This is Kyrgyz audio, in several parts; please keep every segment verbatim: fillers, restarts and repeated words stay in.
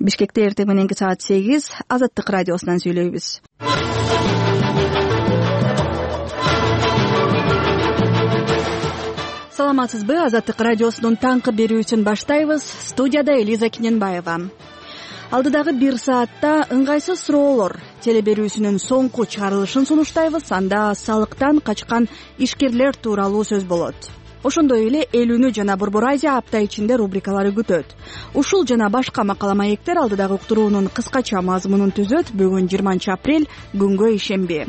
Бишкекте эртең мененки саат сегиз Азаттык радиосунан сүйлөйбүз. Саламатсызбы? Азаттык радиосунун таңкы берүүсүн баштайбыз. Студияда Элиза Киненбаева. Алдыдагы бир саатта ыңгайсыз суроолор телеберүүсүнүн соңку чыгарылышын сунуштайбыз. Анда салыктан качкан ишкерлер тууралуу сөз болот. Ошондой эле Эл үнү жана Борбор Азия апта ичинде рубрикалары күтөт. Ушул жана башка макала маектер алдыдагы уктуруунун кыскача мазмунун түзөт. Бүгүн жыйырманчы апрель, күнгө ишемби.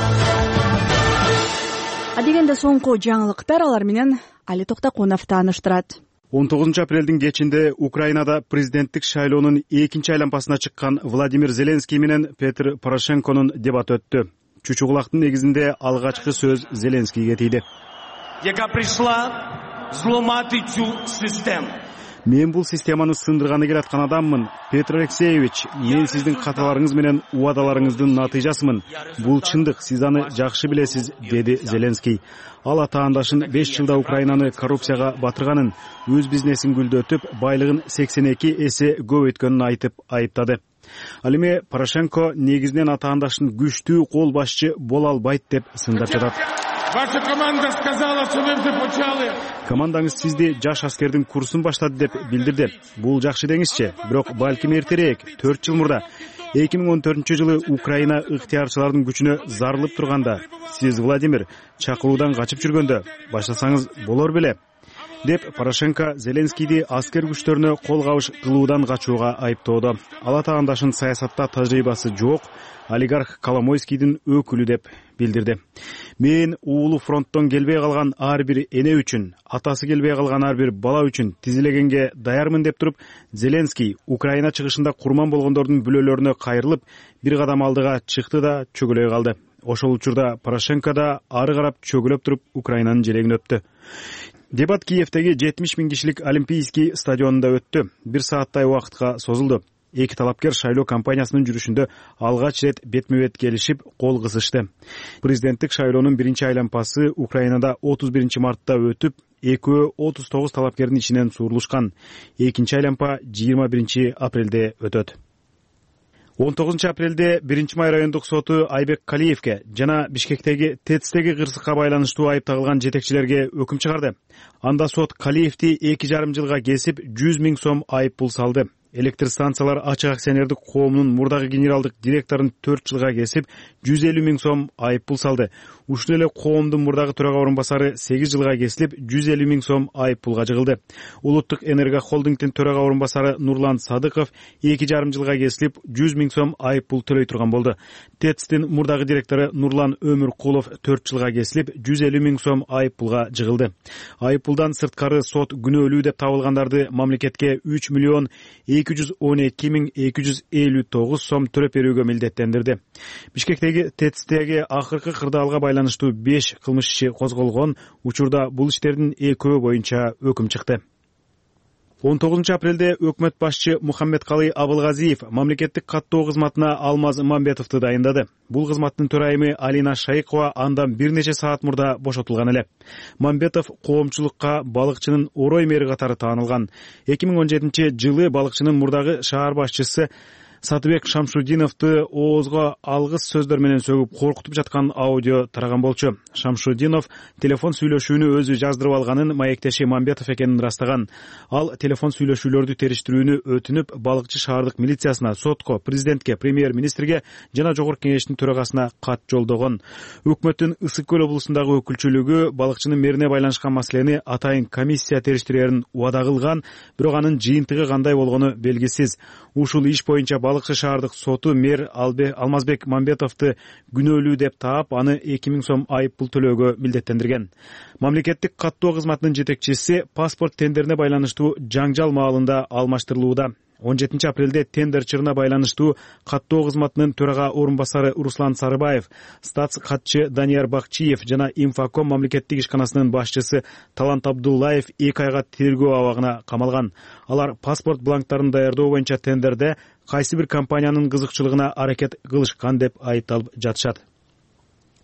Адегенде соңку жаңылыктар, алар менен Али Токтокунов тааныштырат. он тогузунчу апрелдин кечинде Украинада президенттик шайлоонун экинчи айланпасына чыккан Владимир Зеленский менен Петр Порошенконун дебаты өттү. Чучугулактын негизинде алгачкы сөз Зеленскийге тийди. Яка пришла взломать эту систему. Мен бул системаны сындырганы келаткан адаммын. Петр Алексеевич, мен сиздин каталарыңыз менен убадаларыңыздын натыйжасымын. Бул чындык, сиз аны жакшы билесиз, деди Зеленский. Ал атаандашын беш жылда Украинаны коррупцияга батырганын, өз бизнесин гүлдөтүп, байлыгын сексен эки эсе көп өткөнүн айтып айыптады. Ал эми Порошенко негизинен атаандашын күчтүү кол башчы боло албайт деп сындап жатат. Ваша команда сказала, что вы започали. Командаңыз сизди жаш аскердин курсун баштады деп билдирди. Бул жакшы деңизчи, бирок балким эртерээк, төрт жыл мурда эки миң он төртүнчү жылы Украина ыктыярчылардын күчүнө зарылып турганда, сиз Владимир чакыруудан качып жүргөндө баштасаңыз болор беле, деп Порошенко Зеленскийди аскер күчтөрүнө кол кабыш кылуудан качууга айыптоодо. Ал атаандашын саясатта тажрыйбасы жок олигарх Коломойскийдин өкүлү деп билдирди. Мен уулу фронттон келбей калган ар бир эне үчүн, атасы келбей калган ар бир бала үчүн тизилегенге даярмын деп туруп, Зеленский Украина чыгышында курман болгондордун бүлөлөрүнө кайрылып, бир кадам алдыга чыкты да чөгөлөй калды. Ошол учурда Порошенко да ары карап чөгөлөп туруп Украинанын жерегин өптү. Дебат Киевдеги жетимиш миң кишилик Олимпийский стадионунда өттү. Бир сааттай убакытка созулду. Эки талапкер шайлоо кампаниясынын жүрүшүндө алгач рет бетме-бет келишип, кол кысышты. Президенттик шайлоонун биринчи айланпасы Украинада отуз биринчи мартта өтүп, экөө отуз тогуз талапкердин ичинен суурулушкан. Экинчи айланпа жыйырма биринчи апрелде өтөт. он тогузунчу апрелде биринчи май райондук соту Айбек Калиевке жана Бишкектеги ТЭЦтеги кырсыкка байланыштуу айып тагылган жетекчилерге өкүм чыгарды. Анда сот Калиевди эки жарым жылга кесип, жүз миң сом айып пул салды. Электр станциялар ачык акционердик коомунун мурдагы генералдык директорун төрт жылга кесип, жүз элүү миң сом айып пул салды. Ушул эле коомдун мурдагы төрага орун басары сегиз жылга кесилип, жүз элүү миң сом айып пулга жыгылды. Улуттук энерго холдингдин төрага орун басары Нурлан Садыков эки жарым жылга кесилип, жүз миң сом айып пул төлөй турган болду. ТЭЦтин мурдагы директору Нурлан Өмүркулов төрт жылга кесилип, жүз элүү миң сом айып пулга жыгылды. Айып пулдан сырткары сот күнөөлүү деп табылгандарды мамлекетке үч миллион эки жүз он эки миң эки жүз элүү тогуз сом төлөп берүүгө милдеттендирди. Бишкектеги ТЭЦтеги акыркы кырдаалга байланыштуу беш кылмыш иши козголгон. Учурда бул иштердин экөө боюнча өкүм чыкты. он тогузунчу апрелде өкмөт башчы Мухаммедкалый Абылгазиев мамлекеттик каттоо кызматына Алмаз Мамбетовду дайындады. Бул кызматтын төрайымы Алина Шайкова андан бир нече саат мурда бошотулган эле. Мамбетов коомчулукка балыкчынын орой мэри катары таанылган. эки миң он жетинчи жылы балыкчынын мурдагы шаар башчысы Сатыбек Шамшудиновду оозго алгыс сөздөр менен сөгүп коркутуп жаткан аудио тараган болчу. Шамшудинов телефон сүйлөшүүнү өзү жаздырып алганын маектеши Мамбетов экенин ырастаган. Ал телефон сүйлөшүүлөрдү териштирүүнү өтүнүп, балыкчы шаардык милициясына, сотко, президентке, премьер-министрге жана жогорку кеңештин төрагасына кат жолдогон. Өкмөттүн Ысык көл облусундагы өкүлчүлүгү балыкчынын мэрине байланышкан маселени атайын комиссия териштирерин убада кылган, бирок анын жыйынтыгы кандай болгону белгисиз. Ушул иш боюнча балыкчы шаардык соту мэр Алмазбек Мамбетовду күнөөлүү деп таап, аны эки миң сом айып пул төлөөгө милдеттендирген. Мамлекеттик каттоо кызматынын жетекчиси паспорт тендерине байланыштуу жаңжал маалында алмаштырылууда. он жетинчи апрелде тендер чырына байланыштуу каттоо кызматынын төрага орун басары Руслан Сарыбаев, статс катчы Данияр Бакчиев жана Инфоком мамлекеттик ишканасынын башчысы Талант Абдуллаев эки айга тергөө абагына камалган. Алар паспорт бланктарын даярдоо боюнча тендерде кайсы бир компаниянын кызыкчылыгына аракет кылышкан деп айыпталып жатышат.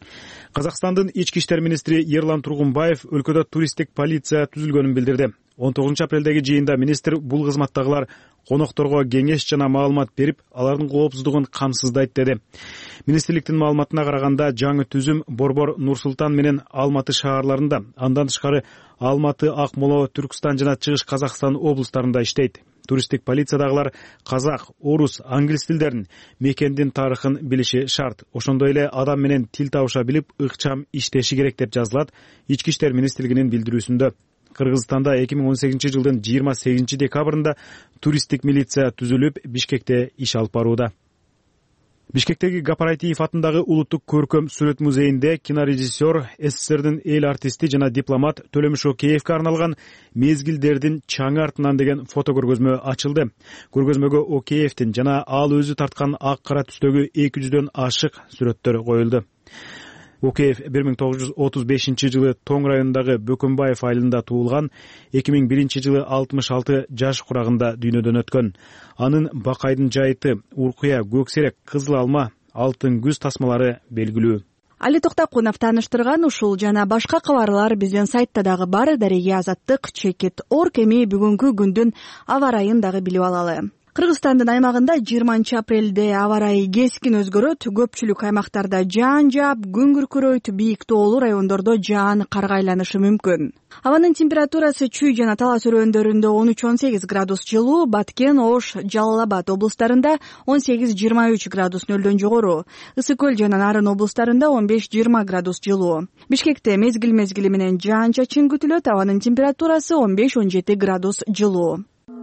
Казакстандын ички иштер министри Ерлан Тургунбаев өлкөдө туристтик полиция түзүлгөнүн билдирди. он тогузунчу апрелдеги жыйында министр бул кызматтагылар конокторго кеңеш жана маалымат берип, алардын коопсуздугун камсыздайт деди. Министрликтин маалыматына караганда, жаңы түзүм Борбор, Нур-Султан менен Алматы шаарларында, андан тышкары Алматы, Акмола, Түркстан жана Чыгыш Казакстан облустарында иштейт. Туристтик полициядагылар казак, орус, англис тилдерин, мекендин тарыхын билиши шарт. Ошондой эле адам менен тил табыша билип, ыкчам иштеши керек деп жазылат ички иштер министрлигинин билдирүүсүндө. Кыргызстанда эки миң он сегизинчи жылдын жыйырма сегизинчи декабрында туристтик милиция түзүлүп, Бишкекте иш алып барууда. Бишкектеги Гапарайтиев атындагы улуттук көркөм сүрөт музейинде кинорежиссер, СССРдин эл артисти жана дипломат Төлөмүш Океевке арналган «Мезгилдердин чаңы артынан» деген фотокөргөзмө ачылды. Көргөзмөгө Океевдин жана ал өзү тарткан ак кара түстөгү эки жүздөн ашык сүрөттөр коюлду. Океев бир миң тогуз жүз отуз бешинчи жылы Тоң районундагы Бөкөнбаев айылында туулган, эки миң биринчи жылы алтымыш алты жаш курагында дүйнөдөн өткөн. Анын Бакайдын жайыты, Уркуя, Көксерек, Кызыл алма, Алтын күз тасмалары белгилүү. Али Токтакунов тааныштырган ушул жана башка кабарлар биздин сайтта дагы бар. Дареге Азаттык, Чекит Орг эми бүгүнкү күндүн аба райын дагы билип алалы. Кыргызстандын аймагында жыйырманчы апрелде аба райы кескин өзгөрөт. Көпчүлүк аймактарда жаан жаап, күн күркүрөйт, бийик тоолуу райондордо жаан карга айланышы мүмкүн. Абанын температурасы Чүй жана Талас өрөөндөрүндө он үч он сегиз градус жылуу, Баткен, Ош, Жалал Абад облустарында он сегиз жыйырма үч градус нөлдөн жогору, Ысык көл жана Нарын облустарында он беш жыйырма градус жылуу. Бишкекте мезгил мезгили менен жаан чачын күтүлөт, абанын температурасы он беш он жети градус жылуу.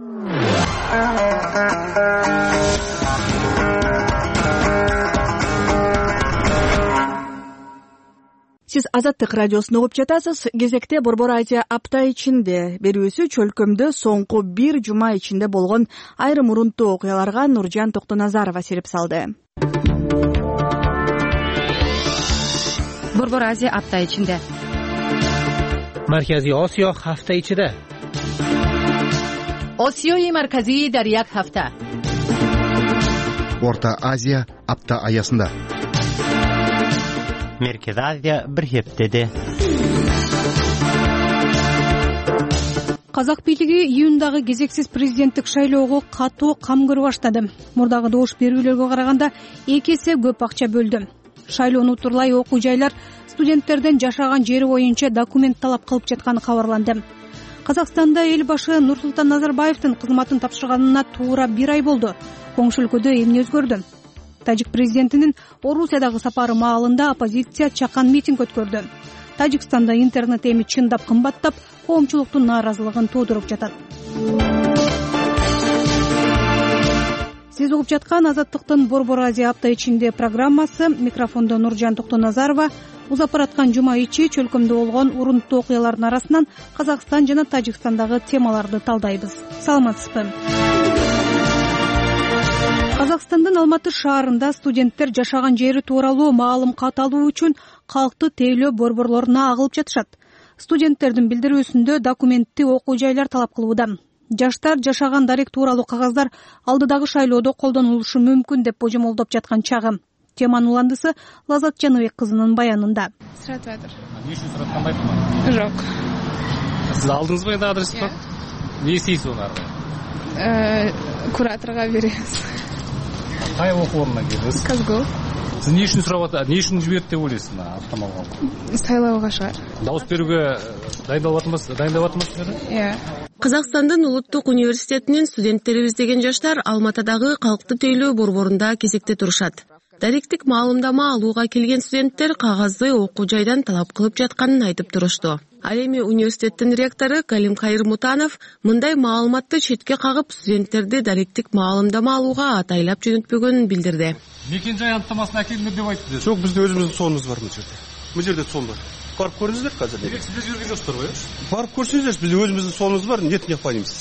Сиз Азаттык радиосун угуп жатасыз. Кезекте Борбор Азия апта ичинде берүүсү чөлкөмдө соңку бир жума ичинде болгон айрым урунттуу окуяларга Нуржан Токтоназарова серип салды. Борбор Азия апта ичинде. Маркази Осиё ҳафта ичида. Осиёи марказӣ дар як ҳафта. Орта Азия апта аясында. Merkez Азия bir heftede. Казак бийлиги июндагы кезексиз президенттик шайлоого катуу кам көрүп баштады. Мурдагы добуш берүүлөргө караганда эки эсе көп акча бөлдү. Шайлоону утурлай окуу жайлар студенттерден жашаган жери боюнча документ талап кылып жатканы кабарланды. Казакстанда эл башы Нурсултан Назарбаевдин кызматын тапшырганына туура бир ай болду. Коңшу өлкөдө эмне өзгөрдү? Тажик президентинин Орусиядагы сапары маалында оппозиция чакан митинг өткөрдү. Тажикстанда интернет эми чындап кымбаттап, коомчулуктун нааразылыгын туудуруп жатат. Сиз угуп жаткан Азаттыктын Борбор Азия апта ичинде программасы. Микрофондо Нуржан Токтоназарова. Узап бараткан жума ичи чөлкөмдө болгон урунттуу окуялардын арасынан Казакстан жана Тажикстандагы темаларды талдайбыз. Саламатсызбы? Казакстандын Алматы шаарында студенттер жашаган жери тууралуу маалым кат алуу үчүн калкты тейлөө борборлоруна агылып жатышат. Студенттердин билдирүүсүндө документти окуу жайлар талап кылууда. Жаштар жашаган дарек тууралуу кагаздар алдыдагы шайлоодо колдонулушу мүмкүн деп божомолдоп жаткан чагы. Теманын уландысы Лазат Жаныбек кызынын баянында. Сыратып атыр. Эмне үчүн сыратканбайсыңбы? Жок. Сиз алдыңызбы энди адрести? Эмне истейсиз аларга? Э, кураторго беребиз. Кай окуу ордуна кирдиңиз? Казгол. Сиз эмне үчүн сурап атат? Эмне үчүн жиберет деп ойлойсуз мына автомобилга? Сайлоого шаар. Дауыс берүүгө дайындалып атасызбы? Дайындап атасызбы? Иә. Казакстандын улуттук университетинин студенттерибиз деген жаштар Алматыдагы калкты тейлөө борборунда кезекте турушат. Даректик маалымдама алууга келген студенттер кагазды окуу жайдан талап кылып жатканын айтып турушту. Ал эми университеттин ректору Калим Кайыр Мутанов мындай маалыматты четке кагып, студенттерди даректик маалымдама алууга атайлап жөнөтпөгөнүн билдирди. Мекен жай анықтамасын әкелдіңдер деп айтты. Жоқ, бізде өзіміздің сонымыз бар бұл жерде. Бұл жерде сон бар. Барып көріңіздер қазір. Демек сіздер жүрген жоқсыздар ғой? Барып көрсеңіздер, бізде өзіміздің сонымыз бар, нет необходимости.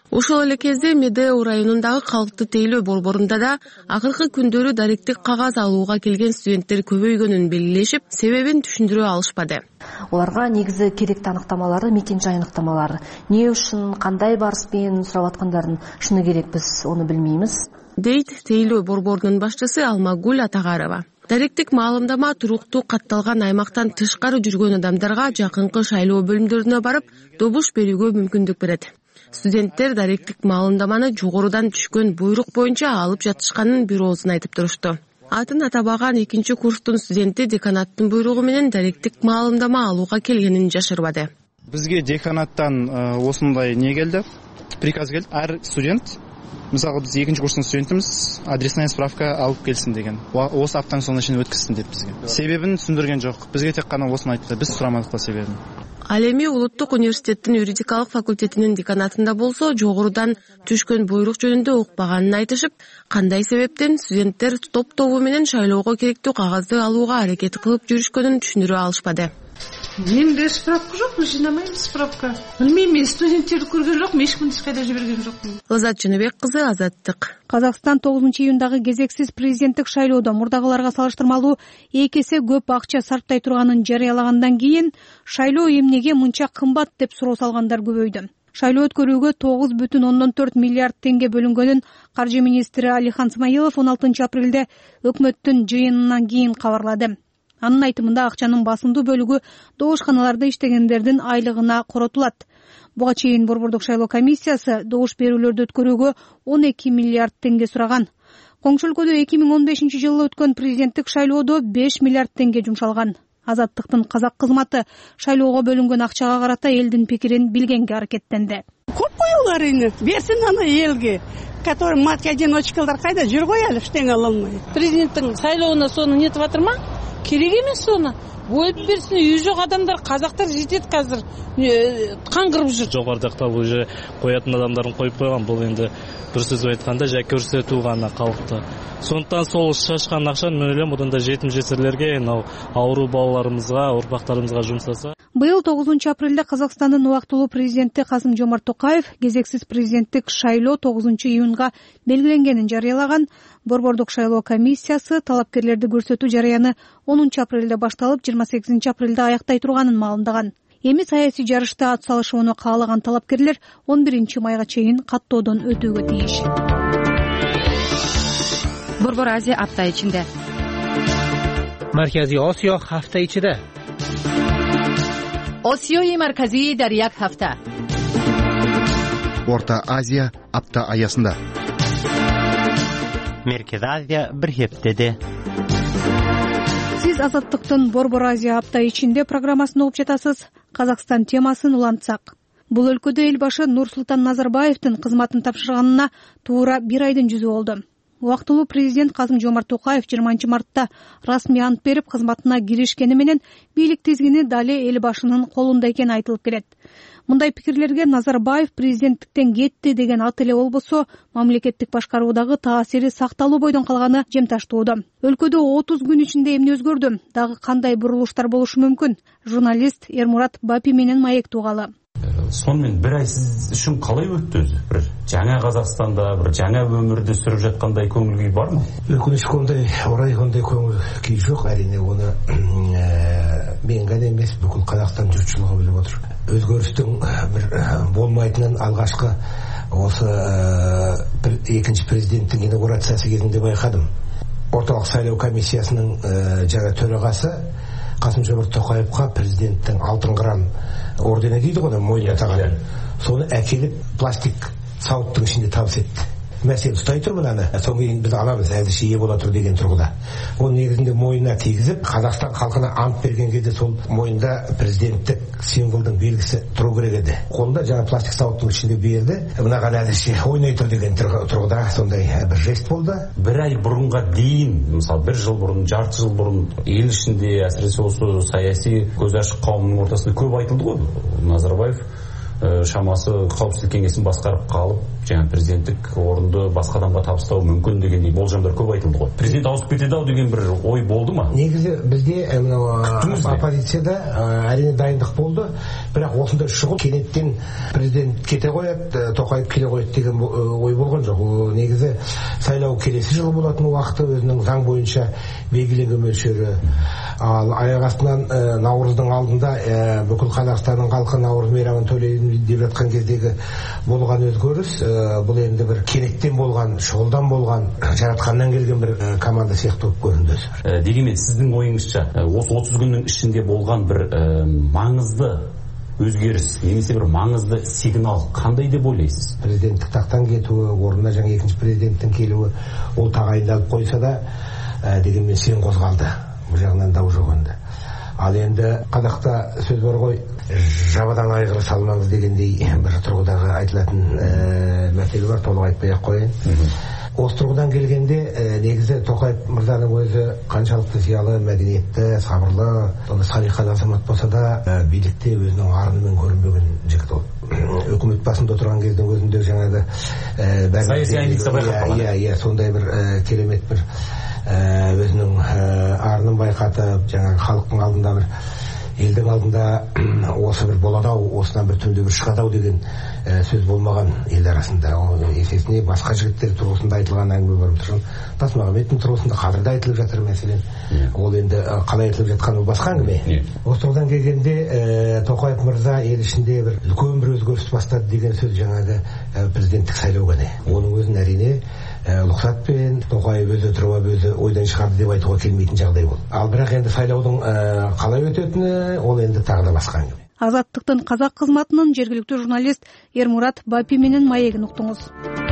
Ошол эле кезде Медеу районундагы калкты тейлөө борборунда да акыркы күндөрү даректик кагаз алууга келген студенттер көбөйгөнүн белгилешип, себебин түшүндүрө алышпады. Оларга негизи керектүү аныктамалары, мекен-жай аныктамалары. Не үчүн, кандай барыспен сурап аткандарын, шуну керек, биз ону билмейбиз. Дейт тейлөө борборунун башчысы Алмагүл Атагарова. Даректик маалымдама туруктуу катталган аймактан тышкары жүргөн адамдарга жакынкы шайлоо бөлүмдөрүнө барып, добуш берүүгө мүмкүндүк берет. Студенттер даректик маалымдаманы жогорудан түшкөн буйрук боюнча алып жатышканын бир оозун айтып турушту. Атын атабаган экинчи курстун студенти деканаттын буйругу менен даректик маалымдама алууга келгенин жашырбады. Бизге деканаттан осундай не келди? Приказ келди. Ар студент, мисалы биз экинчи курстун студентимиз, адресная справка алып келсин деген. Осы аптаның соңуна чейин өткөзсүн деп бизге. Себебин түшүндүргөн жок. Бизге тек гана осуну айтты. Биз сурамадык да себебин. Ал эми Улуттук университеттин юридикалык факультетинин деканатында болсо, жогорудан түшкөн буйрук жөнүндө укпаганын айтышып, кандай себептен студенттер топ-тобу менен шайлоого керектүү кагазды алууга аракет кылып жүрүшкөнүн түшүндүрө алышпады. Менде справка жок, биз жыйнамайбыз справка. Билмейм, мен студенттерди көргөн жокмун, эч кимди кайда жиберген жокмун. Лазат Жөнөбек кызы, Азаттык. Казакстан тогузунчу июндагы кезексиз президенттик шайлоодо мурдагыларга салыштырмалуу эки эсе көп акча сарптай турганын жарыялагандан кийин шайлоо эмнеге мынча кымбат деп суроо салгандар көбөйдү. Шайлоо өткөрүүгө тогуз бүтүн ондон төрт миллиард теңге бөлүнгөнүн каржы министри Алихан Смайылов он алтынчы апрелде өкмөттүн жыйынынан кийин кабарлады. Анын айтымында акчанын басымдуу бөлүгү добушканаларда иштегендердин айлыгына коротулат. Буга чейин Борбордук шайлоо комиссиясы добуш берүүлөрдү өткөрүүгө он эки миллиард теңге сураган. Коңшу өлкөдө эки миң он бешинчи жылы өткөн президенттик шайлоодо беш миллиард теңге жумшалган. Азаттыктын казак кызматы шайлоого бөлүнгөн акчага карата элдин пикирин билгенге аракеттенди. Көп коюлар эми, берсин аны элге. Который матка-одиночкалар кайда жүр ғой әлі, ештеңе ала алмай. Президенттің сайлауына соны нетіп жатыр ма? Керек емес соны. Бөліп берсін, үй жоқ адамдар, қазақтар жетеді қазір, қаңғырып жүр. Жоғарыдақта бұл же қоятын адамдарын қойып қойған, бұл енді бір сөз айтқанда жай көрсету ғана қалыпты. Сондықтан сол шашқан ақшаны мен ойлаймын, бұдан да жетім жесірлерге, ауру балаларымызға, ұрпақтарымызға жұмсаса. Быйыл тогузунчу апрелде Казакстандын убактылуу президенти Касым-Жомарт Токаев кезексиз президенттик шайлоо тогузунчу июнга белгиленгенин жарыялаган. Борбордук шайлоо комиссиясы талапкерлерди көрсөтүү жарыяны онунчу апрелде башталып, жыйырма сегизинчи апрелде аяктай турганын маалымдаган. Эми саясий жарышта ат салышууну каалаган талапкерлер он биринчи майга чейин каттоодон өтүүгө тийиш. Борбор Азия апта ичинде. Марказий Осиё ҳафта ичида. Осиёи марказӣ дар як ҳафта. Орта Азия апта аясында. Меркез Азия бир хептеде. Сиз Азаттыктын Борбор Азия апта ичинде программасын угуп жатасыз. Казакстан темасын улантсак. Бул өлкөдө эл башы Нурсултан Назарбаевдин кызматын тапшырганына туура бир айдын жүзү болду. Убактылуу президент Касым-Жомарт Токаев жыйырманчы мартта расмий ант берип кызматына киришкени менен бийлик тизгини дали эл башынын колунда экени айтылып келет. Мындай пикирлерге Назарбаев президенттиктен кетти деген ат эле болбосо, мамлекеттик башкаруудагы таасири сакталуу бойдон калганы жемташтууда. Өлкөдө отуз күн ичинде эмне өзгөрдү? Дагы кандай бурулуштар болушу мүмкүн? Журналист Эрмурат Бапи менен маек тугалы. Сонымен бір ай сіз үшін қалай өтті өзі? Бір жаңа Қазақстанда, бір жаңа өмірді сүріп жатқандай көңіл күй бар ма? Өкінішке ондай орай ондай көңіл күй жоқ, әрине оны мен ғана емес, бүкіл Қазақстан жұртшылығы біліп отыр. Өзгерістің бір болмайтынын алғашқы осы екінші президенттің инаугурациясы кезінде байқадым. Орталық сайлау комиссиясының жаңа төрағасы Касым-Жомарт Токаевқа президенттің алтын қыран ордені дейді ғой, мойнына тағады. Соны әкеліп пластик сауыттың ішінде табыс етті. Мәселе ұстай тұрмын аны, соң кейін біз аламыз, әзірше ие бола тұр деген тұрғыда. Оның негізінде мойнына тигізіп, Қазақстан халқына ант берген кезде сол мойнында президенттік символдың белгісі тұру керек еді. Қолында жаңа пластик сауыттың ішінде берді. Мынаған әзірше ойнай тұр деген тұрғыда сондай бір жест болды. Бір ай бұрынға дейін, мысалы бір жыл бұрын, жарты жыл бұрын ел ішінде, әсіресе осы саяси көз ашық қауымның ортасында көп айтылды ғой. Назарбаев шамасы қауіпсіздік кеңесін басқарып қалып жаңа президенттік орынды басқа адамға табыстау мүмкін дегендей болжамдар көп айтылды ғой. Президент ауысып кетеді ау деген бір ой болды ма? Негізі бізде мынау оппозицияда әрине дайындық болды, бірақ осындай шұғыл кенеттен президент кете қояды, Тоқаев келе қояды деген ой болған жоқ. Негізі сайлау келесі жылы болатын уақыты өзінің заң бойынша белгіленген мөлшері. Ал аяқ астынан наурыздың алдында бүкіл Қазақстанның халқы наурыз мейрамын тойлайын деп жатқан кездегі болған өзгеріс, бұл енді бір кенеттен болған, шұғылдан болған, жаратқаннан келген бір команда сияқты болып көрінді. Дегенмен сіздің ойыңызша осы отыз күннің ішінде болған бір маңызды өзгеріс немесе бір маңызды сигнал қандай деп ойлайсыз? Президенттік тақтан кетуі, орнына жаңа екінші президенттің келуі, ол тағайындалып қойса да, дегенмен сен қозғалды. Бұл жағынан дау жоқ енді. Ал енді қазақта сөз бар ғой, жабадан айғыр салмаңыз дегендей бір тұрғыдағы айтылатын мәселе бар, толық айтпай ақ қояйын. Осы тұрғыдан келгенде негізі Тоқаев мырзаның өзі қаншалықты зиялы, мәдениетті, сабырлы, салиқалы азамат болса да, билікте өзінің арынымен көрінбеген жігіт ол. Үкімет басында отырған кездің өзінде жаңағы саяси амбиция байқатпаған. Иә, сондай бір керемет бір өзінің арынын байқатып, жаңағы халықтың алдында бір, елдің алдында осы бір болады-ау, осынан бір түнде бір шығады-ау деген сөз болмаған ел арасында. Есесіне басқа жігіттер тұрғысында айтылған әңгіме бар тұрған. Тасмағамбеттің тұрғысында қазірде айтылып жатыр мәселен. Ол енді қалай айтылып жатқан ол басқа әңгіме. Осы тұрғыдан келгенде Тоқаев мырза ел ішінде бір үлкен бір өзгеріс бастады деген сөз жаңағы президенттік сайлау ғана. Оның өзін әрине лұқсатпен Тоқаев өзі тұрып өзі ойдан шығарды деп айтуға келмейтін жағдай болды. Ал бірақ енді сайлаудың қалай өтетіні ол енді тағы да басқа әңгіме. Азаттықтың қазақ қызматының жергілікті журналист Ермурат Бапи менен маегин уктуңуз.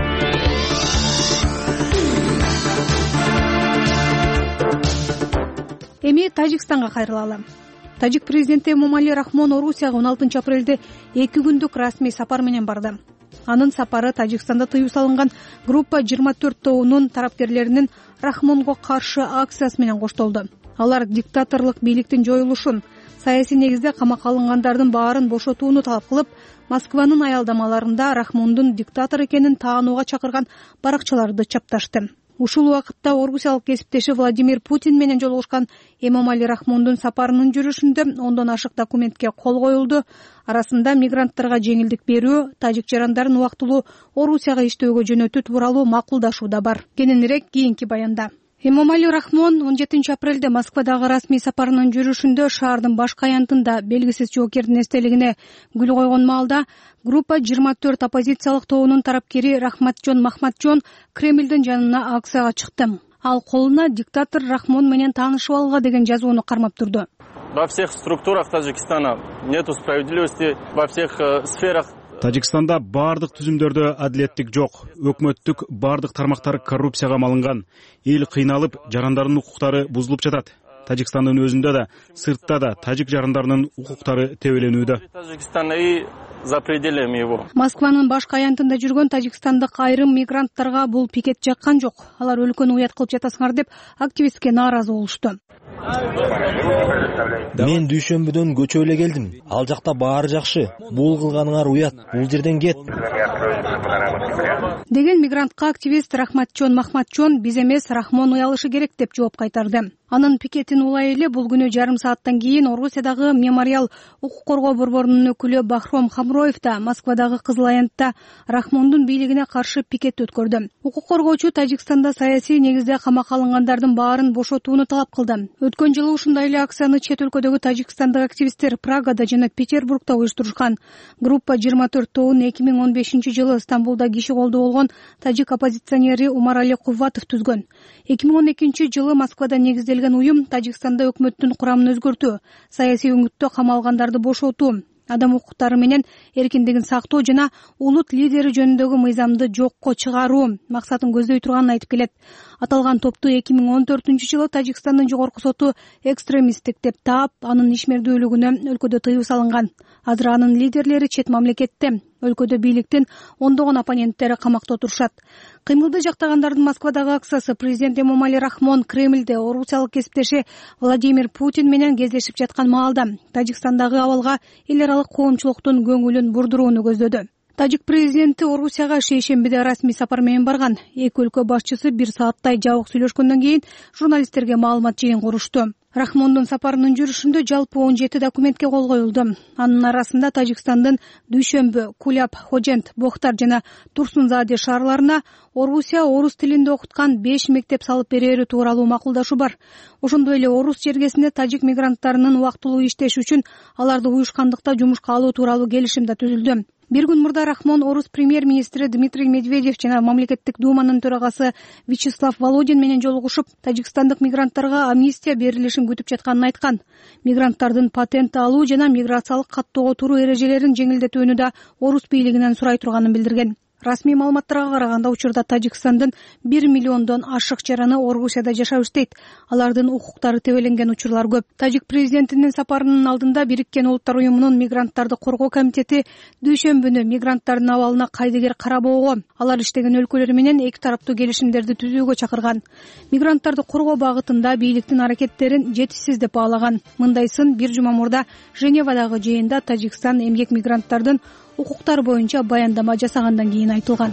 Эми Тажикстанга кайрылалы. Тажик президенти Эмомали Рахмон Орусияга он алтынчы апрелде эки күндүк расмий сапар менен барды. Анын сапары Тажикстанда тыюу салынган группа жыйырма төрт тобунун тарапкерлеринин Рахмонго каршы акциясы менен коштолду. Алар диктаторлук бийликтин жоюлушун, саясий негизде камакка алынгандардын баарын бошотууну талап кылып, Москванын аялдамаларында Рахмондун диктатор экенин таанууга чакырган баракчаларды чапташты. Ушул убакытта орусиялык кесиптеши Владимир Путин менен жолугушкан Эмомали Рахмондун сапарынын жүрүшүндө ондон ашык документке кол коюлду. Арасында мигранттарга жеңилдик берүү, тажик жарандарын убактылуу Орусияга иштөөгө жөнөтүү тууралуу макулдашуу да бар. Кененирээк кийинки баянда. Эмомали Рахмон он жетинчи апрелде Москвадагы расмий сапарынын жүрүшүндө шаардын башкы аянтында белгисиз жоокердин эстелигине гүл койгон маалда группа жыйырма төрт оппозициялык тобунун тарапкери Рахматжон Махматжон Кремлдин жанына акцияга чыкты. Ал колуна диктатор Рахмон менен таанышып алга деген жазууну кармап турду. Во всех структурах Таджикистана нету справедливости, во всех сферах. Тажикстанда бардык түзүмдөрдө адилеттик жок. Өкмөттүк бардык тармактар коррупцияга малынган. Эл кыйналып, жарандардын укуктары бузулуп жатат. Тажикстандын өзүндө да, сыртта да тажик жарандарынын укуктары тебеленүүдө. За пределами его. Москванын башкы аянтында жүргөн тажикстандык айрым мигранттарга бул пикет жаккан жок. Алар өлкөнү уят кылып жатасыңар деп активистке нааразы болушту. Мен дүйшөмбүдөн көчө эле келдим. Ал жакта баары жакшы. Бул кылганыңар уят. Бул жерден кет. Деген мигрантка активист Рахматжон Махматжон биз эмес Рахмон уялышы керек деп жооп кайтарды. Анын пикетин улай эле бул күнү жарым сааттан кийин Орусиядагы мемориал укук коргоо борборунун өкүлү Бахром Хамроев да Москвадагы Кызыл аянтта Рахмондун бийлигине каршы пикет өткөрдү. Укук коргоочу Тажикстанда саясий негизде камакка алынгандардын баарын бошотууну талап кылды. Өткөн жылы ушундай эле акцияны чет өлкөдөгү тажикстандык активисттер Прагада жана Петербургда уюштурушкан. Группа жыйырма төрт тобун эки миң он бешинчи жылы Стамбулда киши колдоо болгон тажик оппозиционери Умарали Кувватов түзгөн. эки миң он экинчи жылы Москвада негизделген уюм Тажикстанда өкмөттүн курамын өзгөртүү, саясий өңүттө камалгандарды бошотуу, адам укуктары менен эркиндигин сактоо жана улут лидери жөнүндөгү мыйзамды жокко чыгаруу максатын көздөй турганын айтып келет. Аталган топту эки миң он төртүнчү жылы Тажикстандын жогорку соту экстремисттик деп таап, анын ишмердүүлүгүнө өлкөдө тыюу салынган. Азыр анын лидерлери чет мамлекетте. өлкөдө бийликтин ондогон оппоненттери камакта отурушат. Кыймылды жактагандардын Москвадагы акциясы президент Эмомали Рахмон Кремльде орусиялык кесиптеши Владимир Путин менен кездешип жаткан маалда Тажикстандагы абалга эл аралык коомчулуктун көңүлүн бурдурууну көздөдү. Тажик президенти Орусияга шейшембиде расмий сапар менен барган. Эки өлкө башчысы бир сааттай жабык сүйлөшкөндөн кийин журналисттерге маалымат жыйын курушту. Рахмондун сапарынын жүрүшүндө жалпы он жети документке кол коюлду. Анын арасында Тажикстандын Дүйшөмбү, Куляб, Хожент, Бохтар жана Турсунзаде шаарларына Орусия орус тилинде окуткан беш мектеп салып берери тууралуу макулдашуу бар. Ошондой эле орус жергесинде тажик мигранттарынын убактылуу иштеши үчүн аларды уюшкандыкта жумушка алуу тууралуу келишим да түзүлдү. Бир күн мурда Рахмон орус премьер-министри Дмитрий Медведев жана мамлекеттик думанын төрагасы Вячеслав Володин менен жолугушуп, тажикстандык мигранттарга амнистия берилишин күтүп жатканын айткан. Мигранттардын патент алуу жана миграциялык каттоого туруу эрежелерин жеңилдетүүнү да орус бийлигинен сурай турганын билдирген. Расмий маалыматтарга караганда учурда Тажикстандын бир миллиондон ашык жараны Орусияда жашап иштейт. Алардын укуктары тебеленген учурлар көп. Тажик президентинин сапарынын алдында Бириккен Улуттар уюмунун мигранттарды коргоо комитети Дүйшөмбүнү мигранттардын абалына кайдыгер карабоого, алар иштеген өлкөлөр менен эки тараптуу келишимдерди түзүүгө чакырган. Мигранттарды коргоо багытында бийликтин аракеттерин жетишсиз деп баалаган. Мындайсын бир жума мурда Женевадагы жыйында Тажикстан эмгек мигранттардын укуктары боюнча баяндама жасагандан кийин айтылган.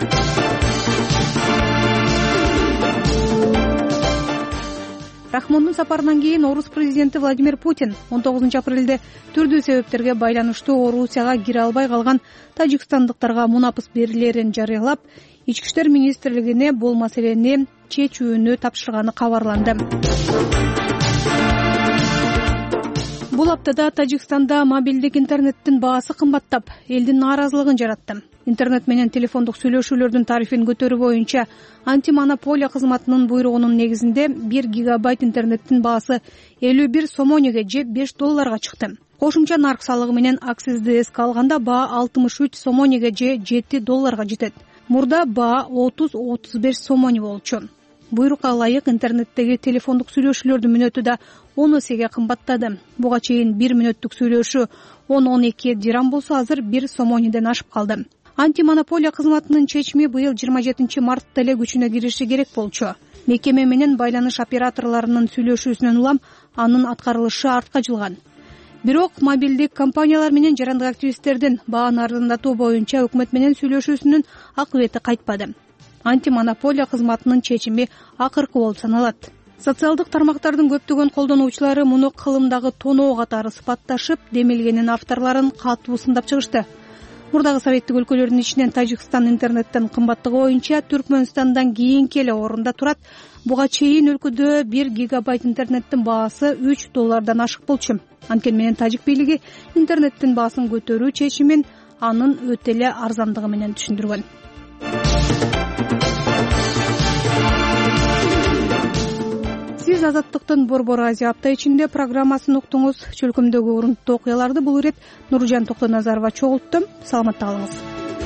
Рахмондун сапарынан кийин орус президенти Владимир Путин он тогузунчу апрелде түрдүү себептерге байланыштуу Орусияга кире албай калган тажикстандыктарга мунапыс берилерин жарыялап, ички иштер министрлигине бул маселени чечүүнү тапшырганы кабарланды. Бул аптада Тажикстанда мобилдик интернеттин баасы кымбаттап, элдин нааразылыгын жаратты. Интернет менен телефондук сүйлөшүүлөрдүн тарифин көтөрүү боюнча антимонополия кызматынын буйругунун негизинде бир гигабайт интернеттин баасы элүү бир сомонеге же беш долларга чыкты. Кошумча нарк салыгы менен акцизди эске алганда баа алтымыш үч сомонеге же жети долларга жетет. Мурда баа отуз отуз беш сомоне болчу. Буйрукка ылайык интернеттеги телефондук сүйлөшүүлөрдүн мүнөтү да он эсеге кымбаттады. Буга чейин бир мүнөттүк сүйлөшүү он он эки дирам болсо, азыр бир сомонеден ашып калды. Антимонополия кызматынын чечими быйыл жыйырма жетинчи мартта эле күчүнө кириши керек болчу. Мекеме менен байланыш операторлорунун сүйлөшүүсүнөн улам анын аткарылышы артка жылган. Бирок мобилдик компаниялар менен жарандык активисттердин бааны арзандатуу боюнча өкмөт менен сүйлөшүүсүнүн акыбети кайтпады. Антимонополия кызматынын чечими акыркы болуп саналат. Социалдык тармактардын көптөгөн колдонуучулары муну кылымдагы тоноо катары сыпатташып, демилгенин авторлорун катуу сындап чыгышты. Мурдагы советтик өлкөлөрдүн ичинен Тажикстан интернеттен кымбаттыгы боюнча Түркмөнстандан кийинки эле орунда турат. Буга чейин өлкөдө бир гигабайт интернеттин баасы үч доллардан ашык болчу. Анткени менен тажик бийлиги интернеттин баасын көтөрүү чечимин анын өтө эле арзандыгы менен түшүндүргөн. Сиз Азаттыктын Борбор Азия апта ичинде программасын уктуңуз. Чөлкөмдөгү урунттуу окуяларды бул ирет Нуржан Токтоназарова чогултту. Саламатта калыңыз.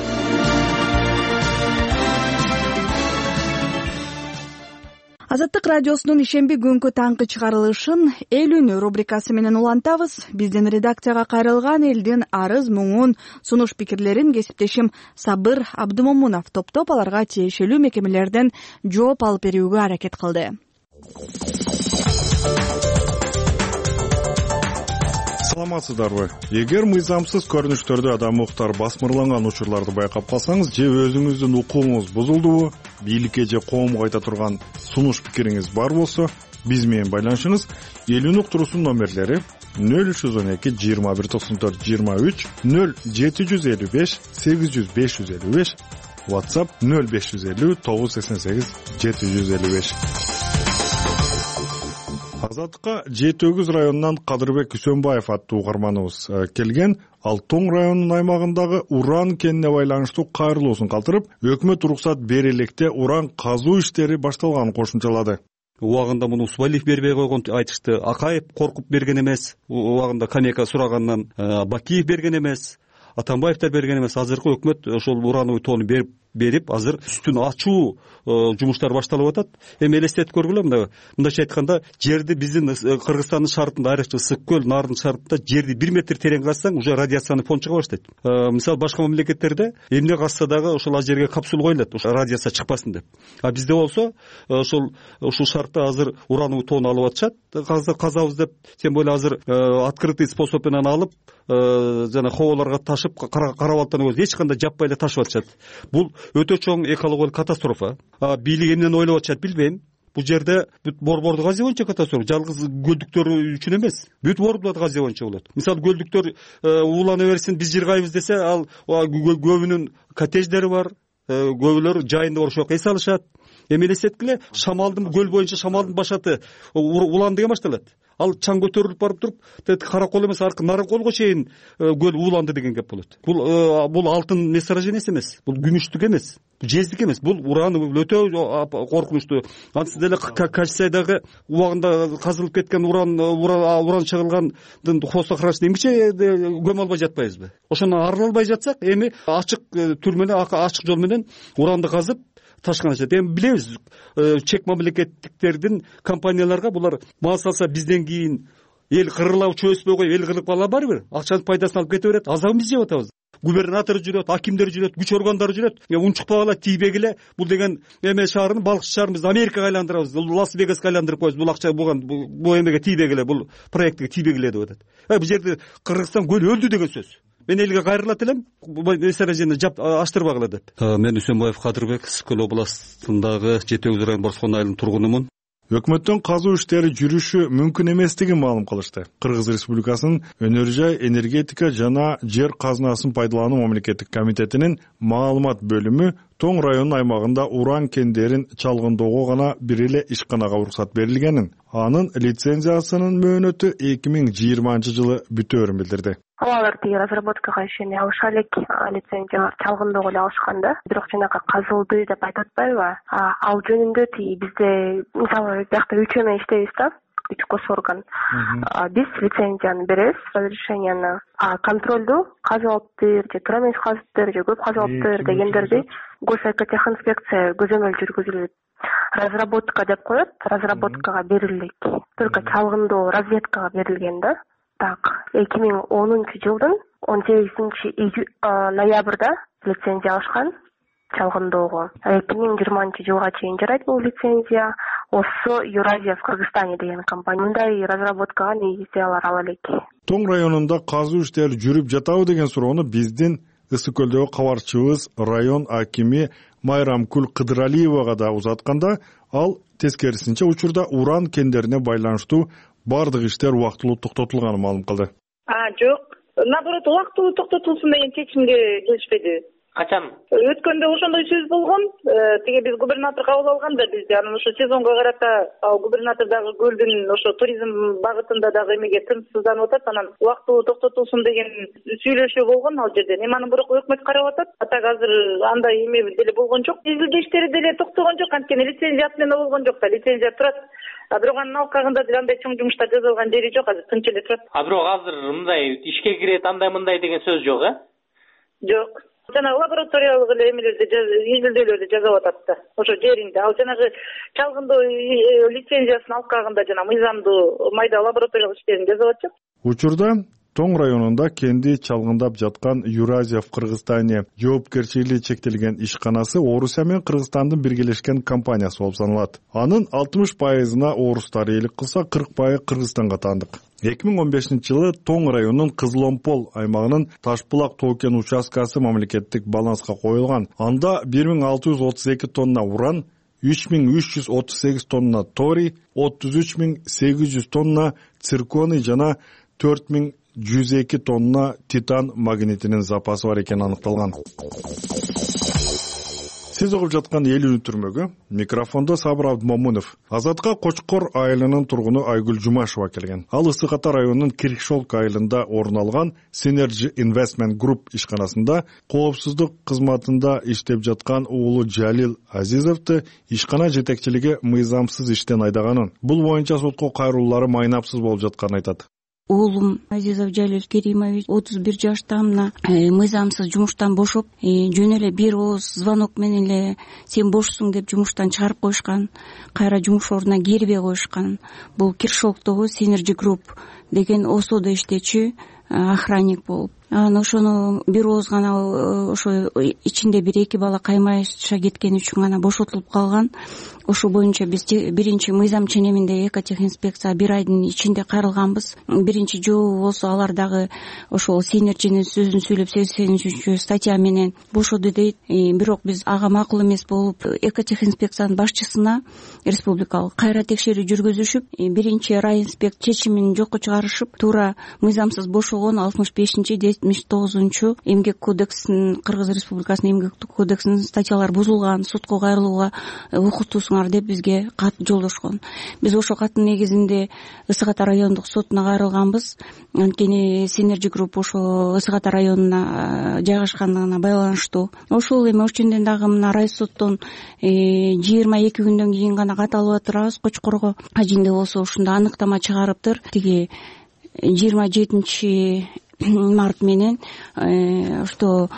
Азаттык радиосунун ишемби күnkү таңкы чыгарылышын Эл үнү рубрикасы менен улантабыз. Биздин редакцияга кайрылган элдин арыз, муңун, сунуш пикирлерин кесиптешим Сабыр Абдымомунов топтоп аларга тиешелүү мекемелерден жооп алып берүүгө аракет кылды. Саламатсыздарбы? Эгер мыйзамсыз көрүнүштөрдө адам укуктары басмырланган учурларды байкап калсаңыз, же өзүңүздүн укугуңуз бузулдубу, бийликке же коомго айта турган сунуш пикириңиз бар болсо, биз менен байланышыңыз. Эл үнү уктуруусунун номерлери нөл үч жүз он эки жыйырма бир токсон төрт жыйырма үч, нөл жети жүз элүү беш сегиз жүз беш жүз элүү беш, WhatsApp нөл беш жүз элүү тогуз жүз сексен сегиз жети жүз элүү беш. Азаттыкка жети өгүз районунан Кадырбек Үсөнбаев аттуу угарманыбыз келген. Ал Тоң районунун аймагындагы уран кенine байланыштуу кайрылуусун калтырып, өкмөт уруксат бере электе уран казуу иштери башталганын кошумчалады. Убагында муну Усмалиев бербей койгон айтышты. Акаев коркуп берген эмес. Убагында Камека сурагандан Бакиев берген эмес. Атамбаевдер берген эмес. Азыркы өкмөт ошол урановый тоону берип берип азыр үстүн ачуу жумуштар башталып атат. Эми элестетип көргүлө, мына мындайча айтканда жерди биздин Кыргызстандын шартында, айрыкча Ысык көл, Нарын шартында жерди бир метр терең казсаң уже радиациянын фон чыга баштайт. Мисалы башка мамлекеттерде эмне казса дагы ошол ал жерге капсула коюлат, ошо радиация чыкпасын деп. А бизде болсо ошол ушул шартта азыр урановый тон алып атышат, казабыз деп. Тем более азыр открытый способ менен алып жана хоболорго ташып карап алтан эч кандай жаппай эле ташып атышат. Бул өтө чоң экологиялык катастрофа. Бийлик эмнени ойлоп атышат билбейм. Бул жерде бүт Борбордук Азия боюнча катастрофа, жалгыз көлдүктөр үчүн эмес, бүт Борбордук Азия боюнча болот. Мисалы көлдүктөр уулана берсин, биз жыргайбыз десе, ал көбүнүн коттедждери бар, көбүлөр жайында ошого эс алышат. Эми элестеткиле, шамалдын көл боюнча шамалдын башаты улан деген башталат. Ал чаң көтөрүлүп барып туруп, Каракол эмес, аркы Нарынколго чейин көл ууланды деген геп болот. Бул бул алтын месторождениеси эмес, бул күмүштүк эмес, жездик эмес, бул уран өтө коркунучтуу. Антип деле Качсайдагы убагында казылып кеткен уран уран чыгылгандын хозсохранности эмче көмө албай жатпайбызбы? Ошону арыла албай жатсак, эми ачык түр менен, ачык жол менен уранды казып ташкан ашат. Эми билебиз, чек мамлекеттиктердин компанияларга булар мал салса бизден кийин эл кырылабы өспөй коюп, эл кырылып калса барбыр, акчанын пайдасын алып кете берет, азабын биз жеп атабыз. Губернатор жүрөт, акимдер жүрөт, күч органдары жүрөт. Унчукпагыла тийбегиле, бул деген эме шаарын, балыкчы шаарын биз Америкага айландырабыз, Лас-Вегаска айландырып коебуз. Бул акча буган бу эмеге тийбегиле, бул проектке тийбегиле деп атат. Бул жерде Кыргызстан көл өлдү деген сөз. Мен элге кайрылат элем, месторождение жап аштырбагыла деп. Мен Үсөнбаев Кадырбек, Ысык көл областындагы Жети Өгүз районунун Борскон айылынын тургунумун. Өкмөттүн казуу иштери жүрүшү мүмкүн эместигин маалым кылышты. Кыргыз Республикасынын Өнөр жай, энергетика жана жер казынасын пайдалануу мамлекеттик комитетинин маалымат бөлүмү Тоң районунун аймагында уран кендерин чалгындоого гана бир эле ишканага уруксат берилгенин, анын лицензиясынын мөөнөтү эки миң жыйырманчы жылы бүтөөрүн билдирди. Алар тиги разработкага ишене алыша элек, лицензиялар чалгындоого эле алышканда, бирок жанагы казылды деп айтып атпайбы? Ал жөнүндө тиги бизде мисалы биякта үч эме иштейбиз да, үч госорган. Биз лицензияны беребиз, разрешенияны, контролду казып алыптыр, же туура эмес казыптыр, же көп казып алыптыр дегендерди госэкотехинспекция көзөмөл жүргүзүлөт. Разработка деп коет, разработкага берилик. Только чалгындоо разведкага берилген да. Так, эки миң онунчу жылдын он сегизинчи ноябрда лицензия алышкан чалгындоого. эки миң жыйырманчы жылга чейин жарайт бул лицензия. Осо Юразия в Кыргызстане деген компания мындай разработкага негизде алар ала элек. Тоң районунда казуу иштери жүрүп жатабы деген суроону биздин Ысык көлдөгү кабарчыбыз район акими Майрамкүл Кыдыралиевага да узатканда, ал тескерисинче учурда уран кендерине байланыштуу бардык иштер убактылуу токтотулганын маалым кылды. А, жок. Наоборот, убактылуу токтотулсун деген чечимге келишпеди. Качан? Өткөндө ошондой сөз болгон. Тиги биз губернатор кабыл алганда, бизде анан ошо сезонго карата губернатор дагы көлдүн ошо туризм багытында дагы эмеге тынчсызданып атат, анан убактылуу токтотулсун деген сүйлөшүү болгон ал жерде. Эми анан бирок өкмөт карап атат. Так азыр андай эме деле болгон жок. Изилдөө иштери деле токтогон жок, анткени лицензия менен болгон жок да, лицензия турат. А бирок анын алкагында деле андай чоң жумуштар жасалган жери жок, азыр тынч эле турат. А бирок азыр мындай ишке кирет, андай мындай деген сөз жок, э? Жок. Жана лабораториялык эле эмелерди, изилдөөлөрдү жасап атат да. Ошо жеринде. Ал жанагы чалгындоо лицензиясын алкагында жана мыйзамдуу майда лабораториялык иштерин жасап атышат. Учурда Тоң районунда кенди чалгындап жаткан Юразия в Кыргызстане жоопкерчилиги чектелген ишканасы Орусия менен Кыргызстандын биргелешкен компаниясы болуп саналат. Анын алтымыш пайызына орустар ээлик кылса, кырк пайызы Кыргызстанга таандык. эки миң он бешинчи жылы Тоң районунун Кызыломпол аймагынын Ташбулак тоо кен участкасы мамлекеттик баланска коюлган. Анда бир миң алты жүз отуз эки тонна уран, үч миң үч жүз отуз сегиз тонна торий, отуз үч миң сегиз жүз тонна цирконий жана төрт миң жүз эки тонна титан магнитинин запасы бар экени аныкталган. Сиз угуп жаткан эл үнү түрмөгү микрофондо Сабыр Абдмомунов. Азатка Кочкор айылынын тургуну Айгүл Жумашева келген. Ал Ысык Ата районунун Киркшолк айылында орун алган Synergy Investment Group ишканасында коопсуздук кызматында иштеп жаткан уулу Жалил Азизовду ишкана жетекчилиги мыйзамсыз иштен айдаганын, бул боюнча сотко кайрылуулары майнапсыз болуп жатканын айтат. уулум Азизов Жалил Керимович отуз бир жашта мына мыйзамсыз жумуштан бошоп жөн эле бир ооз звонок менен эле сен бошсуң деп жумуштан чыгарып коюшкан, кайра жумуш ордуна кирбей коюшкан. Бул Киршоктогу Synergy Group деген ОСОдо иштечү охранник болуп, анан ошону бир ооз гана ошо ичинде бир эки бала каймаша кеткени үчүн гана бошотулуп калган. Ошо боюнча биз биринчи мыйзам ченеминде экотехинспекция бир айдын ичинде кайрылганбыз. Биринчи жолу болсо алар дагы ошол Synergy'нин сөзүн сүйлөп сексен үчүнчү статья менен бошоду дейт. Бирок биз ага макул эмес болуп экотехинспекциянын башчысына республикалык кайра текшерүү жүргүзүшүп, биринчи райинспект чечимин жокко чыгарышып, туура мыйзамсыз бошогон алтымыш бешинчи жетимиш тогузунчу эмгек кодексинин, Кыргыз Республикасынын эмгек кодексинин статьялары бузулган, сотко кайрылууга укуктуусуңар деп бизге кат жолдошкон. Биз ошо каттын негизинде Ысык Ата райондук сотуна кайрылганбыз. Анткени Synergy Group ошо Ысык Ата районуна жайгашкандыгына байланыштуу. Ошол эми ошонден дагы мына райсоттон жыйырма эки күндөн кийин гана кат алып атырабыз Кочкорго. Ажинде болсо ушунда аныктама чыгарыптыр. Тиги жыйырма жетинчи март менен что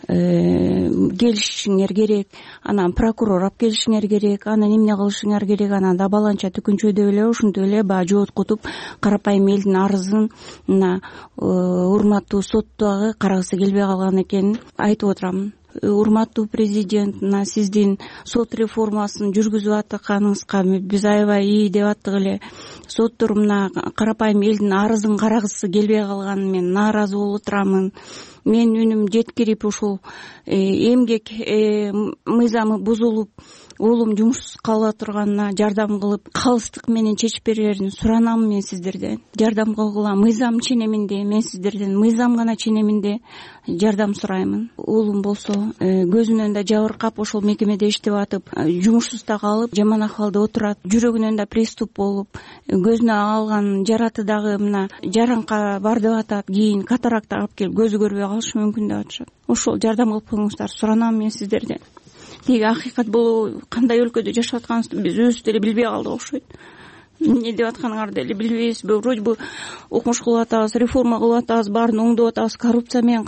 келишиңер керек, анан прокурор алып келишиңер керек, анан эмне кылышыңар керек, анан да баланча түкүнчөдөп эле ушинтип эле баягы жооткутуп карапайым элдин арызын мына урматтуу сот дагы карагысы келбей калган экенин айтып отурамын. Урматтуу президент, мына сиздин сот реформасын жүргүзүп атканыңызга биз аябай ии деп аттык эле. Соттор мына карапайым элдин арызын карагысы келбей калганын мен нааразы болуп отурамын. Мен үнүм жеткирип ушул эмгек мыйзамы бузулуп, уулум жумушсуз кала турганына жардам кылып, калыстык менен чечип берерин суранам мен сиздерден. Жардам кылгыла, мыйзам ченеминде мен сиздерден мыйзам гана ченеминде жардам сураймын. Уулум болсо көзүнөн да жабыркап ошол мекемеде иштеп атып, жумушсуз да калып, жаман акыбалда отурат, жүрөгүнөн да приступ болуп, көзүнө алган жараты дагы мына жараңка бар деп атат, кийин катаракта алып келип көзү көрбөй калышы мүмкүн деп атышат. Ошол жардам кылып коюңуздар, суранам мен сиздерден. Тиги акыйкат бул кандай өлкөдө жашап атканыбызды биз өзүбүз деле билбей калдык окшойт. Эмне деп атканыңарды деле билбейбизби? Вроде бы окумуш кылып атабыз, реформа кылып атабыз, баарын оңдоп атабыз, коррупция менен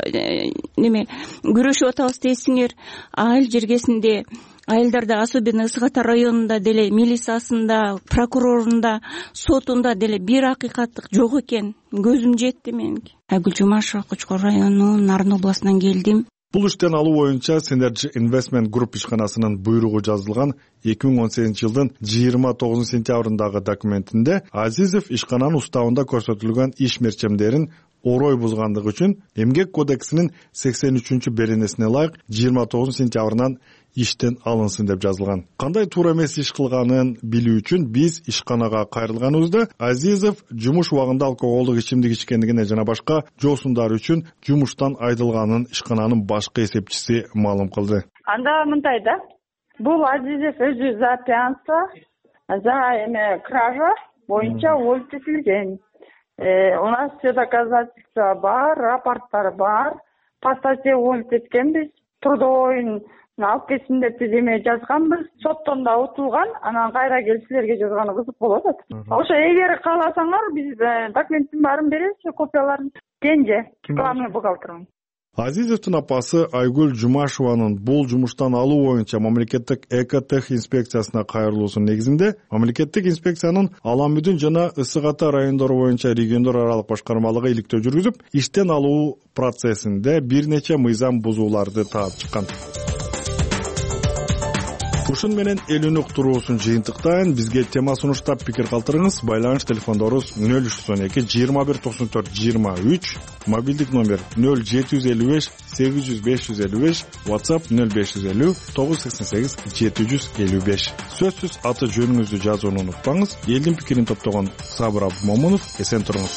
неме күрөшүп атабыз дейсиңер. Айыл жергесинде айылдарда, особенно Ысык Ата районунда деле милициясында, прокурорунда, сотунда деле бир акыйкаттык жок экен. Көзүм жетти меники. Айгүл Жумашева, Кочкор районунун Нарын областынан келдим. Бул иштен алуу боюнча Synergy Investment Group ишканасынын буйругу жазылган эки миң он сегизинчи жылдын жыйырма тогузунчу сентябрындагы документинде Азизов ишкананын уставында көрсөтүлгөн иш мерчемдерин орой бузгандыгы үчүн эмгек кодексинин сексен үчүнчү беренесине ылайык жыйырма тогузунчу сентябрынан иштен алынсын деп жазылган. Кандай туура эмес иш кылганын билүү үчүн биз ишканага кайрылганыбызда Азизов жумуш убагында алкоголдук ичимдик ичкендигине жана башка жоосундар үчүн жумуштан айдылганын ишкананын башкы эсепчиси маалым кылды. Анда мындай да, бул Азизов өзү за пьянство, за эме кража боюнча өлтүрүлгөн. У нас все доказательства бар, рапорттар бар, по статье өлтүргөнбүз, трудовой алып келсин деп биз эме жазганбыз, соттон да утулган, анан кайра келип силерге жазганы кызык болуп атат. Ошо эгер кааласаңар биз документтин баарын беребиз, копияларын. Кенже, главный бухгалтермын. Азизовдун апасы Айгүл Жумашеванын бул жумуштан алуу боюнча мамлекеттик экотех инспекциясына кайрылуусунун негизинде мамлекеттик инспекциянын Аламүдүн жана Ысык Ата райондору боюнча региондор аралык башкармалыгы иликтөө жүргүзүп, иштен алуу процессинде бир нече мыйзам бузууларды таап чыккан. Ушун менен эл үн уктуруусун жыйынтыктайын. Бизге тема сунуштап пикир калтырыңыз. Байланыш телефондорубуз нөл үч жүз он эки жыйырма бир токсон төрт жыйырма үч, мобилдик номер нөл жети жүз элүү беш сегиз жүз беш жүз элүү беш, WhatsApp нөл беш жүз элүү тогуз жүз сексен сегиз жети жүз элүү беш. Сөзсүз аты жөнүңүздү жазууну унутпаңыз. Элдин пикирин топтогон Сабыр Абдымомунов, эсен туруңуз.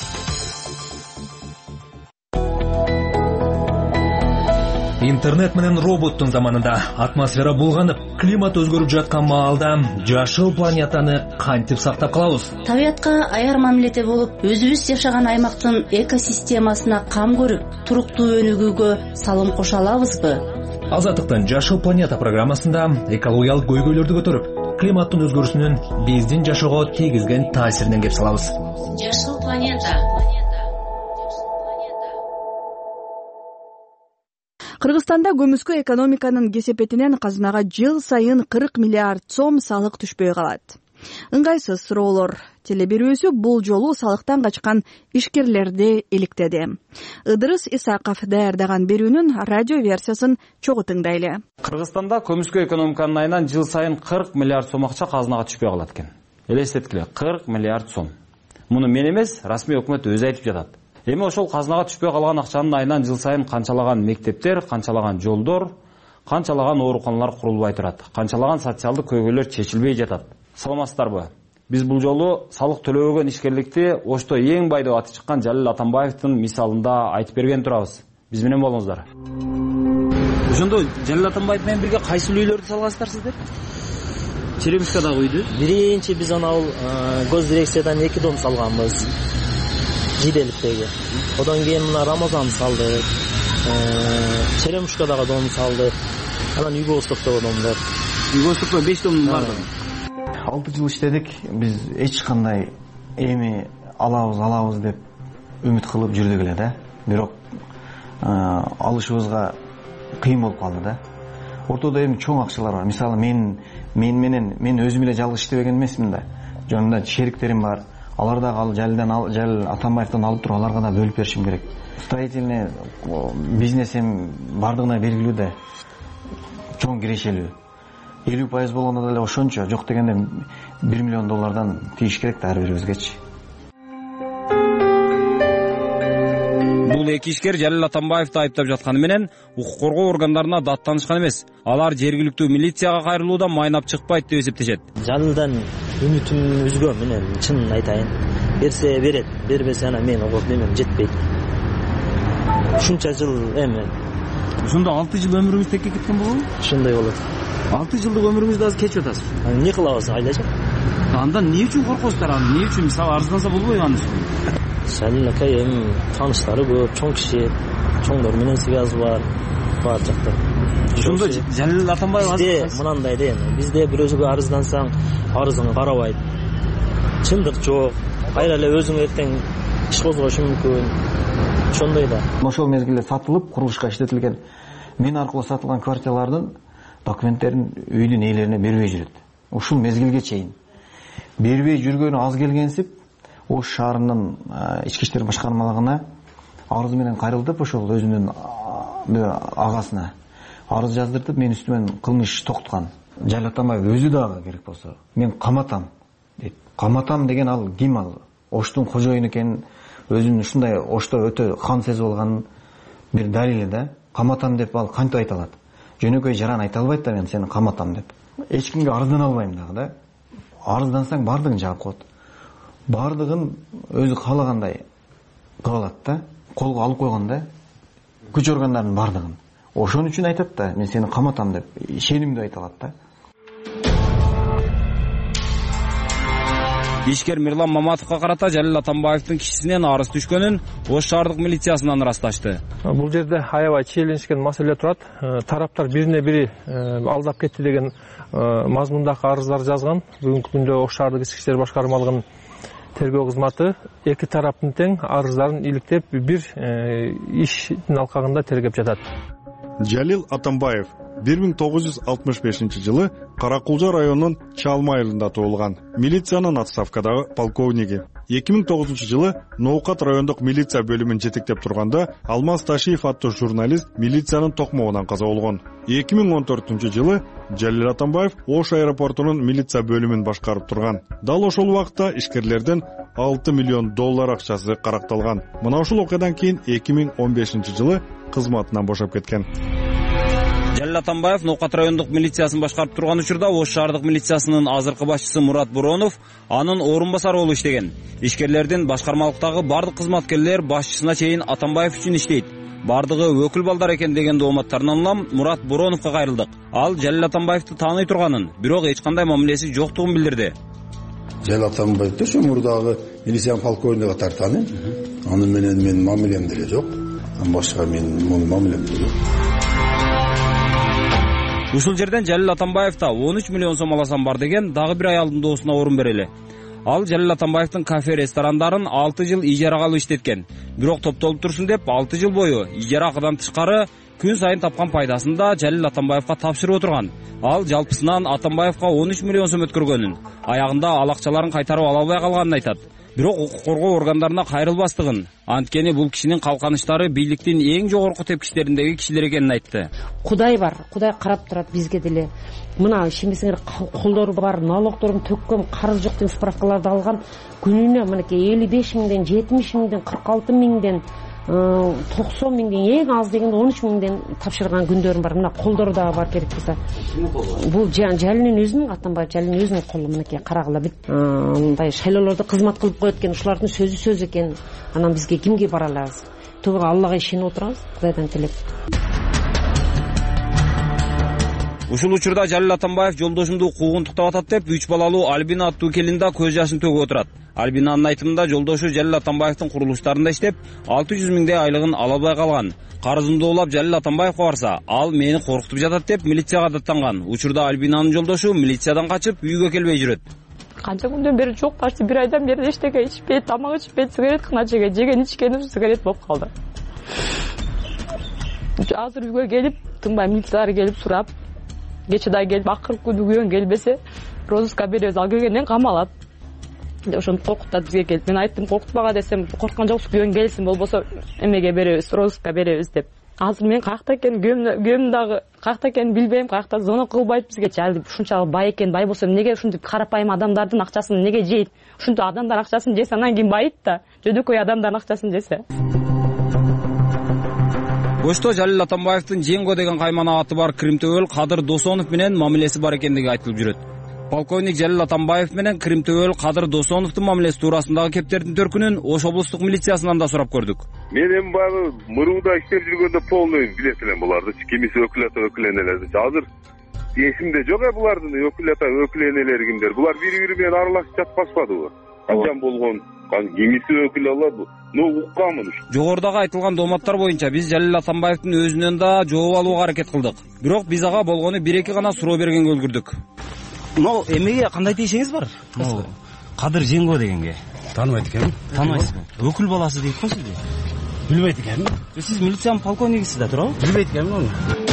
Интернет менен роботтун заманында атмосфера булганып, климат өзгөрүп жаткан маалда жашыл планетаны кантип сактап калабыз? Табиятка аяр мамиледе болуп, өзүбүз жашаган аймактын экосистемасына кам көрүп, туруктуу өнүгүүгө салым кошо алабызбы? Азаттыктын Жашыл планета программасында экологиялык көйгөйлөрдү көтөрүп, климаттын өзгөрүшүнүн биздин жашоого тийгизген таасиринен кеп салабыз. Жашыл планета. Кыргызстанда көмүскө экономиканын кесепетинен казынага жыл сайын кырк миллиард сом салык түшпөй калат. Ыңгайсыз суроолор теле берүүсү бул жолу салыктан качкан ишкерлерди иликтеди. Ыдырыс Исаков даярдаган берүүнүн радио версиясын чогуу тыңдайлы. Кыргызстанда көмүскө экономиканын айынан жыл сайын кырк миллиард сом акча казынага түшпөй калат экен. Элестеткиле, кырк миллиард сом. Муну мен эмес, расмий өкмөт өзү айтып жатат. Эми ошол казынага түшпөй калган акчанын айынан жыл сайын канчалаган мектептер, канчалаган жолдор, канчалаган ооруканалар курулбай турат, канчалаган социалдык көйгөйлөр чечилбей жатат. Саламатсыздарбы? Биз бул жолу салык төлөбөгөн ишкерликти Ошто эң бай деп аты чыккан Жалил Атамбаевдин мисалында айтып берген турабыз. Биз менен болуңуздар. Ошондо Жалил Атамбаев менен бирге кайсы үйлөрдү салгансыздар сиздер? Черемушкадагы үйдү? Биринчи биз анау Гос дирекциядан эки дом салганбыз. Жиделиктеги. Одан кийин мына Рамазан салдык. Черемушкадагы дом салдык. Анан Юго-Востоктогу домдор. Юго-Востокто беш дом бар. алты жыл иштедик, биз эч кандай эми алабыз алабыз деп үмүт кылып жүрдүк эле да. Бирок алышыбызга кыйын болуп калды да. Ортодо эми чоң акчалар бар. Мисалы мен мен менен мен өзүм эле жалгыз иштебеген эмесмин да. Жөнүндө шериктерим бар. Алар да ал Жалилден Жалил Атамбаевден алып туруп аларга да бөлүп беришим керек. Строительный бизнесим бардыгына белгилүү да. Чоң кирешелүү. элүү пайыз болгондо деле ошончо, жок дегенде бир миллион доллардан тийиш керек да ар бирибизгечи. Бул эки ишкер Жалил Атамбаевди айыптап жатканы менен укук коргоо органдарына даттанышкан эмес. Алар жергиликтүү милицияга кайрылуудан майнап чыкпайт деп эсептешет. Жалилден үмүтүм үзгөн менен чынын айтайын. Берсе берет, бербесе ана мен огот немем жетпейт. Ушунча жыл эми. Ошондо алты жыл өмүрүңүз текке кеткен болобу? Ошондой болот. алты жылдык өмүрүңүздү азыр кечип атасыз. Эмне кылабыз, айдачы? Андан эмне үчүн коркосуздар? Эмне үчүн мисалы арызданса болбойбу анын үстүнө? Жалил акай эми тааныштары көп, чоң киши, чоңдор менен связы бар, бар жакта. Ошондо Жалил Атамбаев азыр мынандай да эми, бизде бирөөсүгө арыздансаң, арызыңы карабайт. Чындык жок. Кайра эле өзүң эртең иш козгошу мүмкүн. Ошондой да. Ошол мезгилде сатылып, курулушка иштетилген мен аркылуу сатылган квартиралардын документтерин үйдүн ээлерине бербей жүрөт. Ушул мезгилге чейин бербей жүргөнү аз келгенсип, Ош шаарынын ички иштер башкармалыгына арыз менен кайрылдып, ошол өзүнүн агасына арыз жаздыртып, мен үстүмөн кылмыш токтуткан. Жалил Атамбаев өзү дагы керек болсо, мен каматам дейт. Каматам деген ал ким ал? Оштун кожоюну экенин, өзүнүн ушундай Ошто өтө хан сезип алганын бир далили да. Каматам деп ал кантип айта алат? Жөнөкөй жаран айта албайт да, мен сени каматам деп. Эч кимге арыздана албайм дагы да. Арыздансаң бардыгын жаап коет. Бардыгын өзү каалагандай кыла алат да. Колго алып койгон да. Күч органдарынын бардыгын. Ошон үчүн айтат да, мен сени каматам деп, ишенимдүү айта алат да. Ишкер Мирлан Маматовго карата Жалил Атамбаевдин кишисинен арыз түшкөнүн Ош шаардык милициясынан ырасташты. Бул жерде аябай челенчкен маселе турат. Тараптар бирине бири алдап кетти деген мазмундагы арыздар жазган. Бүгүнкү күндө Ош шаардык ички иштер башкармалыгынын тергөө кызматы эки тараптын тең арыздарын иликтеп бир иштин алкагында тергеп жатат. Жалил Атамбаев бир миң тогуз жүз алтымыш бешинчи жылы Каракулжа районунун Чалма айылында туулган. Милициянын отставкадагы полковниги. эки миң тогузунчу жылы Ноокат райондук милиция бөлүмүн жетектеп турганда Алмаз Ташиев аттуу журналист милициянын токмогунан каза болгон. эки миң он төртүнчү жылы Жалил Атамбаев Ош аэропортунун милиция бөлүмүн башкарып турган. Дал ошол убакта ишкерлерден алты миллион доллар акчасы каракталган. Мына ушул окуядан кийин эки миң он бешинчи жылы кызматынан бошоп кеткен. Жалил Атамбаев Ноокат райондук милициясын башкарып турган учурда Ош шаардык милициясынын азыркы башчысы Мурат Буронов анын орун басары болуп иштеген. Ишкерлердин башкармалыктагы бардык кызматкерлер башчысына чейин Атамбаев үчүн иштейт. Бардыгы өкүл балдар экен деген дооматтарынан улам Мурат Буроновго кайрылдык. Ал Жалил Атамбаевди тааный турганын, бирок эч кандай мамилеси жоктугун билдирди. Жалил Атамбаевди ошо мурдагы милиция полковниги катары тааныйм. Аны менен менин мамилем деле жок. Башка менин мамилем деле жок. Ушул жерден Жалил Атамбаев да он үч миллион сом аласам бар деген дагы бир аялдын доосуна орун берели. Ал Жалил Атамбаевдин кафе ресторандарын алты жыл ижарага алып иштеткен. Бирок топтолуп турсун деп алты жыл бою ижара акыдан тышкары күн сайын тапкан пайдасын да Жалил Атамбаевга тапшырып отурган. Ал жалпысынан Атамбаевга он үч миллион сом өткөргөнүн, аягында ал акчаларын кайтарып ала албай калганын айтат. Бирок укук коргоо органдарына кайрылбастыгын, анткени бул кишинин калканыштары бийликтин эң жогорку тепкичтериндеги кишилер экенин айтты. Кудай бар, Кудай карап турат бизге деле. Мына ишенбесеңер колдору бар, налогдорун төккөн, карыз жок деген справкаларды алган, күнүнө мынакей элүү беш миңден, жетимиш миңден, кырк алты миңден, токсон миңден, эң аз дегенде он үч миңден тапшырган күндөрүм бар. Мына колдору дагы бар керек болсо. Бул Жалилдин өзүнүн, Атамбаев Жалилдин өзүнүн колу мынакей карагыла бит. Мындай шайлоолордо кызмат кылып коет экен, ушулардын сөзү сөз экен. Анан бизге кимге бара алабыз? Туга Аллага ишенип отурабыз, Кудайдан тилеп. Ушул учурда Жалил Атамбаев жолдошумду укугун туктап атат деп үч балалуу Альбина аттуу келин да көз жашын төгүп отурат. Альбинанын айтымында жолдошу Жалил Атамбаевдин курулуштарында иштеп, алты жүз миңдей айлыгын ала албай калган. Карызымды улап Жалил Атамбаевга барса, ал мени коркутуп жатат деп милицияга даттанган. Учурда Альбинанын жолдошу милициядан качып үйгө келбей жүрөт. Канча күндөн бери жок, почти бир айдан бери эчтеке ичпейт, тамак ичпейт, сигарет гана чегет, жеген ичкени сигарет болуп калды. Азыр үйгө келип, тыңбай милициялар келип сурап, кече да келип, акыркы күнү күйөөң келбесе, розыска беребиз, ал келгенден камалат. Ошону коркутат бизге келип. Мен айттым, коркутпага десем, корккан жоксуз, күйөөң келсин, болбосо эмеге беребиз, розыска беребиз деп. Азыр мен каякта экенин, күйөөм дагы каякта экенин билбейм, каякта звонок кылбайт бизге. Жалил ушунчалык бай экен, бай болсо эмнеге ушинтип карапайым адамдардын акчасын эмнеге жейт? Ушинтип адамдар акчасын жесе, анан кийин байыт да, жөнөкөй адамдардын акчасын жесе. Ошто Жалил Атамбаевдин Жеңго деген каймана аты бар Кримтөбөл Кадыр Досонов менен мамилеси бар экендиги айтылып жүрөт. Полковник Жалил Атамбаев менен Кримтөбөл Кадыр Досоновдун мамилеси туурасындагы кептердин төркүнүн Ош облустук милициясынан да сурап көрдүк. Мен эми баягы Мыруудаа иштеп жүргөндө полный билет элем буларды, кимиси өкүлата өкүленелерди. Азыр эсимде жок э булардын өкүлата өкүленелери кимдер. Булар бири-бири менен аралашып жатпашпадыбы? Качан болгон, кимиси өкүл алат, ну укканмын. Жогорудагы айтылган дооматтар боюнча биз Жалил Атамбаевдин өзүнөн да жооп алууга аракет кылдык. Бирок биз ага болгону бир-эки гана суроо бергенге үлгүрдүк. Мына эмеге кандай тиешеңиз бар? Кадыр Жеңго дегенге. Тааныбайт экенмин. Тааныбайсызбы? Өкүл баласы дейт го сизди? Билбейт экенмин. Сиз милициянын полковнигисиз да, туурабы? Билбейт экенмин.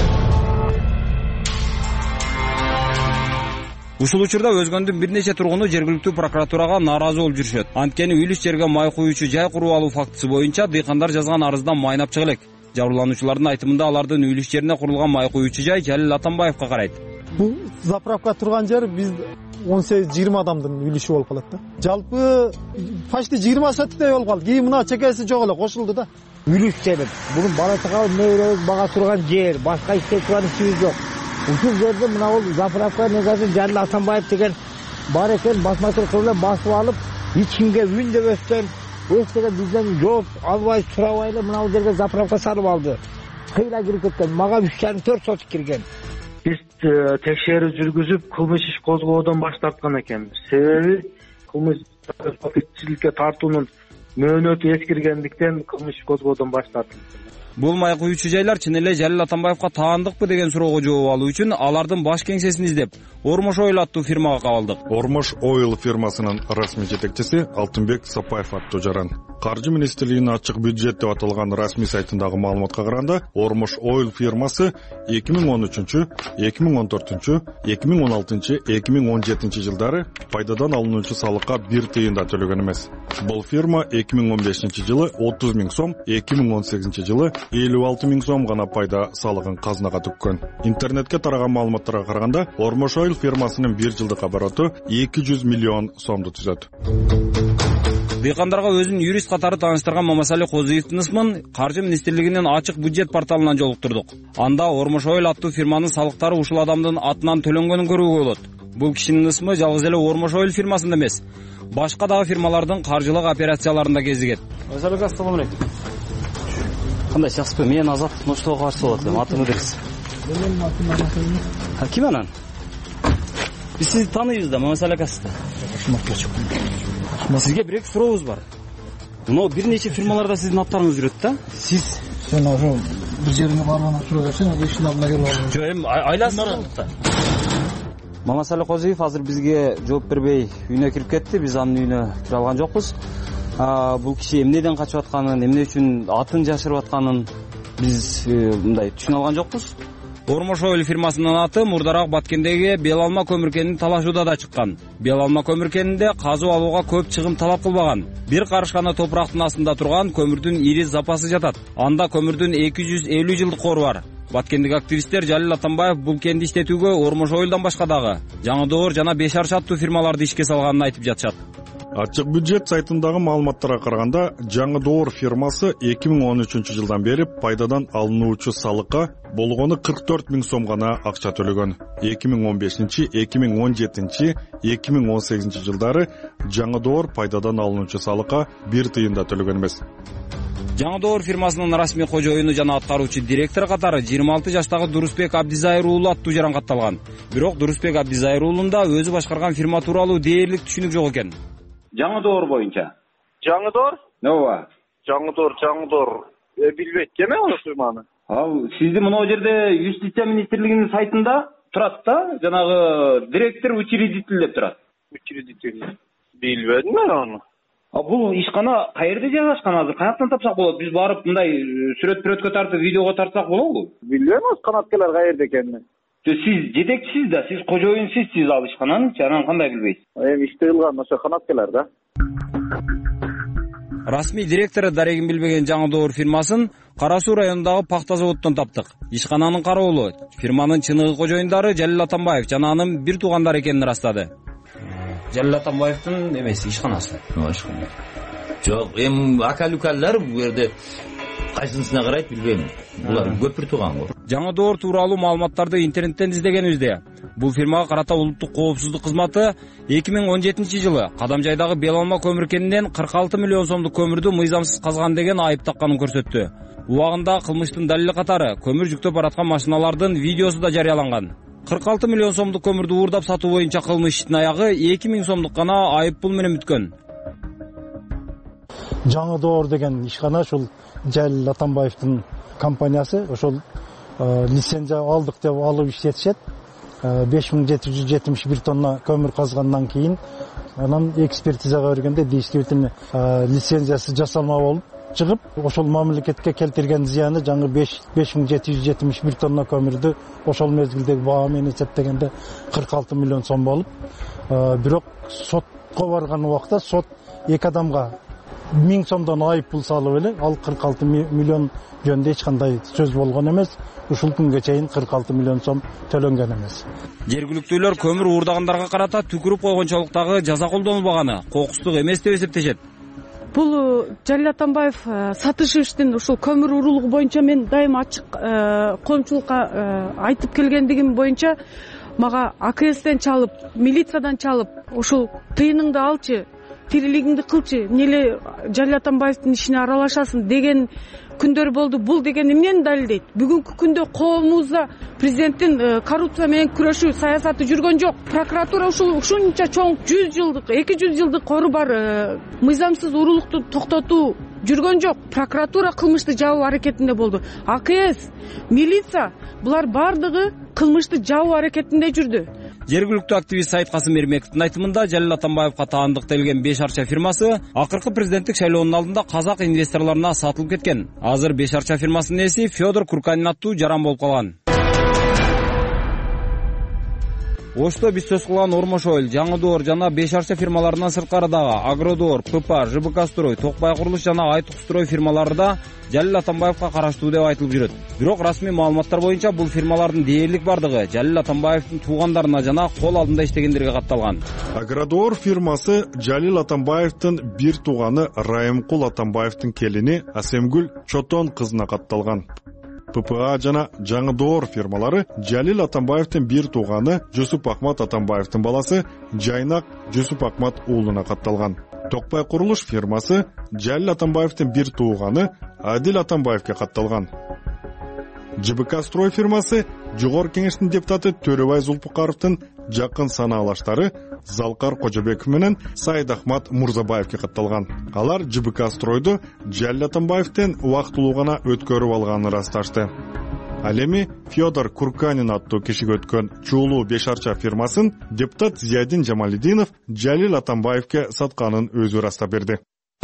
Ушул учурда өзгөндүн бир нече тургуну жергиликтүү прокуратурага нааразы болуп жүрүшөт. Анткени үйлүс жерге май куюучу жай куруп алуу фактысы боюнча дыйкандар жазган арыздан майнап чыга элек. Жабырлануучулардын айтымында алардын үйлүс жерине курулган май куюучу жай Жалил Атамбаевга карайт. Бул заправка турган жер биз он сегиз жыйырма адамдын үйлүшү болуп калат да. Жалпы почти жыйырма сотикдей болуп калды. Кийин мына чекеси жок эле кошулду да. Үйлүш жер. Буга бала чага неберебиз бага турган жер, башка иштеп турган ишибиз жок. Ушул жерде мына бул заправка негази Жалил Атамбаев деген бар экен, басмачыл кылып басып алып, эч кимге үн деп өстөн, өстөгөн бизден жооп албай сурабай эле мына бул жерге заправка салып алды. Кыйла кирип кеткен. Мага үч жарым төрт сотик кирген. Биз текшерүү жүргүзүп, кылмыш иш козгоодон баш тарткан экенбиз. Себеби кылмыштылыкка тартуунун мөөнөтү эскиргендиктен кылмыш иш козгоодон баш тартылды. Бул май куюучу жайлар чын эле Жалил Атамбаевга таандыкпы деген суроого жооп алуу үчүн алардын баш кеңсесин издеп, Ормош Ойл аттуу фирмага кабылдык. Ормош Ойл фирмасынын расмий жетекчиси Алтынбек Сапаев аттуу жаран. Каржы министрлигинин ачык бюджет деп аталган расмий сайтындагы маалыматка караганда, Ормош Ойл фирмасы эки миң он үчүнчү, эки миң он төртүнчү, эки миң он алтынчы, эки миң он жетинчи жылдары пайдадан алынуучу салыкка бир тыйын да төлөгөн эмес. Бул фирма эки миң он бешинчи жылы отуз миң сом, эки миң он сегизинчи жылы элүү алты миң сом гана пайда салыгын казынага төккөн. Интернетке тараган маалыматтарга караганда, Ормош Ойл фирмасынын бир жылдык обороту эки жүз миллион сомду түзөт. Дыйкандарга өзүн юрист катары тааныштырган Мамасали Козуевдин ысмын Каржы министрлигинин ачык бюджет порталынан жолуктурдук. Анда Ормош Ойл аттуу фирманын салыктары ушул адамдын атынан төлөнгөнүн көрүүгө болот. Бул кишинин ысмы жалгыз эле Ормош Ойл фирмасында эмес, башка дагы фирмалардын каржылык операцияларында кезигет. Ассалому алейкум. Кандай чаксызбы? Мен Азат Ноштого каршы болот элем. Атыңы бериңиз. Менин атым Азат. Ким анан? Биз сизди тааныйбыз да, Мамасали акасызды. Сизге бир эки сурообуз бар. Мына бир нече фирмаларда сиздин аттарыңыз жүрөт да. Сиз Сен ошо бир жериңе барып анан тура берсең ал эшиктин алдына келип алып. Жок, эми айласызбы? Мамасали Козиев азыр бизге жооп бербей үйүнө кирип кетти. Биз анын үйүнө кире алган жокпуз. Бул киши эмнеден качып атканын, эмне үчүн атын жашырып атканын биз мындай түшүнө алган жокпуз. Ормош Ойл фирмасынын аты мурдараак Баткендеги Бел Алма көмүр кенин талашууда да чыккан. Бел Алма көмүр кенинде казып алууга көп чыгым талап кылбаган. Бир карышкана топурактын астында турган көмүрдүн ири запасы жатат. Анда көмүрдүн эки жүз элүү жылдык кору бар. Баткендик активисттер Жалил Атамбаев бул кенди иштетүүгө Ормош Ойлдон башка дагы Жаңы Доор жана Беш Арча аттуу фирмаларды ишке салганын айтып жатышат. Ачык бюджет сайтындагы маалыматтарга караганда, Жаңы Доор фирмасы эки миң он үчүнчү жылдан бери пайдадан алынуучу салыкка болгону кырк төрт миң сом гана акча төлөгөн. эки миң он бешинчи, эки миң он жетинчи, эки миң он сегизинчи жылдары Жаңы Доор пайдадан алынуучу салыкка бир тыйын да төлөгөн эмес. Жаңы Доор фирмасынын расмий кожоюну жана аткаруучу директор катары жыйырма алты жаштагы Дурусбек Абдизайыр уулу аттуу жаран катталган. Бирок Дурусбек Абдизайыр уулунда өзү башкарган фирма тууралуу дээрлик түшүнүк жок экен. Жаңы Доор боюнча. Жаңы Доор? Ооба. Жаңы Доор, Жаңы Доор. Э, билбейт эме аны фирманы. Ал сизди мына жерде Юстиция министрлигинин сайтында турат да, жанагы директор учредитель деп турат. Учредитель. Билбедим мен аны. А бул ишкана каерде жайгашкан азыр? Каяктан тапсак болот? Биз барып мындай сүрөт-пүрөткө тартып, видеого тартсак болобу? Билбейм, аз канаткалар каерде экенин. Сиз жетекчисиз да, сиз кожоюнсуз, сиз ал ишкананын, анан кандай билбейсиз? Эми иште кылган ошо канаткалар да. Расмий директору дарегин билбеген Жаңы Доор фирмасын Кара Суу районундагы пахта заводунан таптык. Ишкананын кароолу фирманын чыныгы кожоюндары Жалил Атамбаев жана анын бир туугандары экенин ырастады. Жалил Атамбаевдин эмеси ишканасы. Ишкана. Жок, эми ака-лукалар бу жерде кайсысына карайт билбейм. Булар көп бир тууган го. Жаңы Доор тууралуу маалыматтарды интернеттен издегенибизде, бул фирмага карата улуттук коопсуздук кызматы эки миң он жетинчи жылы Кадамжайдагы Бел Алма көмүр кенинен кырк алты миллион сомдук көмүрдү мыйзамсыз казган деген айып такканын көрсөттү. Убагында кылмыштын далили катары көмүр жүктөп бараткан машиналардын видеосу да жарыяланган. кырк алты миллион сомдук көмүрдү уурдап сатуу боюнча кылмыш иштин аягы эки миң сомдук гана айып пул менен бүткөн. Жаңы Доор деген ишкана ушул Жалил Атамбаевдин компаниясы, ошол лицензия алдык деп алып иштетишет. беш миң жети жүз жетимиш бир тонна көмүр казгандан кийин анан экспертизага бергенде действительно лицензиясы жасалма болуп чыгып, ошол мамлекетке келтирген зыяны жаңы беш миң жети жүз жетимиш бир тонна көмүрдү ошол мезгилдеги баа менен эсептегенде кырк алты миллион сом болуп, бирок сотко барган убакта сот эки адамга миң сомдон айып пул салып эле, ал кырк алты миллион жөнүндө эч кандай сөз болгон эмес. Ушул күнгө чейин кырк алты миллион сом төлөнгөн эмес. Жергиликтүүлөр көмүр уурдагандарга карата түкүрүп койгончолуктагы жаза колдонулбаганы кокустук эмес деп эсептешет. Бул Жалил Атамбаев Сатышевичтин ушул көмүр уурулугу боюнча мен дайыма ачык коомчулукка айтып келгендигим боюнча мага А К Стен чалып, милициядан чалып, ушул тыйыныңды алчы, тирилигиңди кылчы, эмне Жалил Атамбаевдин ишине аралашасың деген күндөр болду. Бул деген эмнени далилдейт? Бүгүнкү күндө коомубузда президенттин коррупция менен күрөшүү саясаты жүргөн жок. Прокуратура ушул ушунча чоң жүз жылдык, эки жүз жылдык кору бар мыйзамсыз уурулукту токтотуу жүргөн жок. Прокуратура кылмышты жабуу аракетинде болду. А К С, милиция булар бардыгы кылмышты жабуу аракетинде жүрдү. Жергиликтүү активист Сайт Касым Эрмековдун айтымында Жалил Атамбаевга таандыкталган Беш Арча фирмасы акыркы президенттик шайлоонун алдында казак инвесторлоруна сатылып кеткен. Азыр Беш Арча фирмасынын ээси Федор Курканин аттуу жаран болуп калган. Ошто биз сөз кылган Ормош Ойл, Жаңы Доор жана Беш Арча фирмаларынан сырткары дагы Агродоор, П П, Ж Б К Строй, Токбай курулуш жана Айтук Строй фирмалары да Жалил Атамбаевга караштуу деп айтылып жүрөт. Бирок расмий маалыматтар боюнча бул фирмалардын дээрлик бардыгы Жалил Атамбаевдин туугандарына жана кол алдында иштегендерге катталган. Агродоор фирмасы Жалил Атамбаевдин бир тууганы Райымкул Атамбаевдин келини Асемгүл Чотон кызына катталган. П П А жана Жаңы Доор фирмалары Жалил Атамбаевдин бир тууганы Жусуп Акмат Атамбаевдин баласы Жайнак Жусуп Акмат уулуна катталган. Токбай курулуш фирмасы Жалил Атамбаевдин бир тууганы Адил Атамбаевге катталган. ЖБК строй фирмасы Жогорку Кеңештин депутаты Төрөбай Зулпукаровдун жакын санаалаштары Залкар Кожобеков менен Сайдахмат Мурзабаевге катталган. Алар ЖБК стройду Жалил Атамбаевден убактылуу гана өткөрүп алганын ырасташты. Ал эми Федор Курканин аттуу кишиге өткөн чуулуу беш арча фирмасын депутат Зиядин Жамалидинов Жалил Атамбаевге сатканын өзү ырастап берди.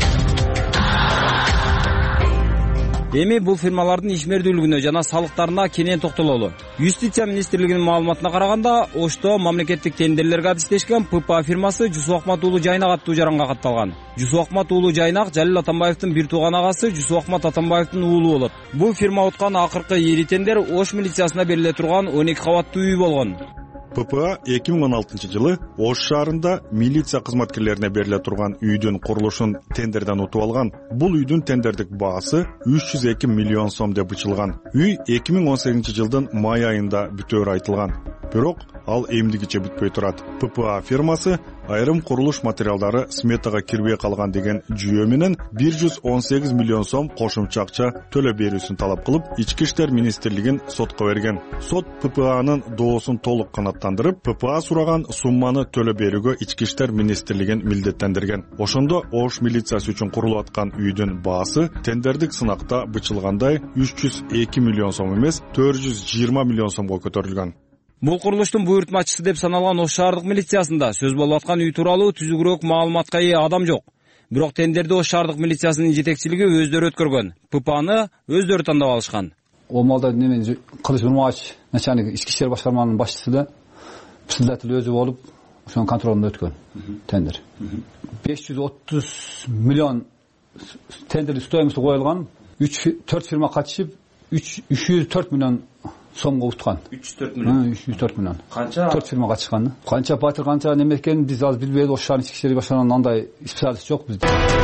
Эми бул фирмалардын ишмердүүлүгүнө жана салыктарына кенен токтололу. Юстиция министрлигинин маалыматына караганда, Ошто мамлекеттик тендерлерге адистешкен ППА фирмасы Жусуп Ахмат уулу Жайнак аттуу жаранга катталган. Жусуп Ахмат уулу Жайнак Жалил Атамбаевдин бир тууган агасы Жусуп Ахмат Атамбаевдин уулу болот. Бул фирма уткан акыркы ири тендер Ош милициясына бериле турган он эки кабаттуу үй болгон. ППА эки миң он алтынчы жылы Ош шаарында милиция кызматкерлерине бериле турган үйдүн курулушун тендерден утуп алган. Бул үйдүн тендердик баасы үч жүз эки миллион сом деп ычылган. Үй эки миң он сегизинчи жылдын май айында бүтөөрү айтылган. Бирок ал эмдигиче бүтпөй турат. ППА фирмасы айрым курулуш материалдары сметага кирбей калган деген жүйө менен бир жүз он сегиз миллион сом кошумча акча төлөп берүүсүн талап кылып, Ички иштер министрлигин сотко берген. Сот ППАнын доосун толук канааттандырып, ППА сураган сумманы төлөп берүүгө Ички иштер министрлигин милдеттендирген. Ошондо Ош милициясы үчүн курулуп аткан үйдүн баасы тендердик сынакта бычылгандай үч жүз эки миллион сом эмес, төрт жүз жыйырма миллион сомго көтөрүлгөн. Бул курулуштун буйртмачысы деп саналган Ош шаардык милициясында сөз болуп аткан үй тууралуу түзүгүрөөк маалыматка ээ адам жок. Бирок тендерди Ош шаардык милициясынын жетекчилиги өздөрү өткөргөн. ППАны өздөрү тандап алышкан. Ол малда немен Кылыч Нурмач начальник ички иштер башкарманын башчысы да председатель өзү болуп, ошонун контролунда өткөн тендер. беш жүз отуз миллион тендердин стоимосу коюлган. үч төрт фирма катышып, үч жүз төрт миллион сомго уткан. үч жүз төрт миллион. үч жүз төрт миллион. Канча? төрт фирма катышкан. Канча батыр, канча неме экенин биз азыр билбейбиз. Ош шаарынын ички иштер башкарманынан андай специалист жок бизде.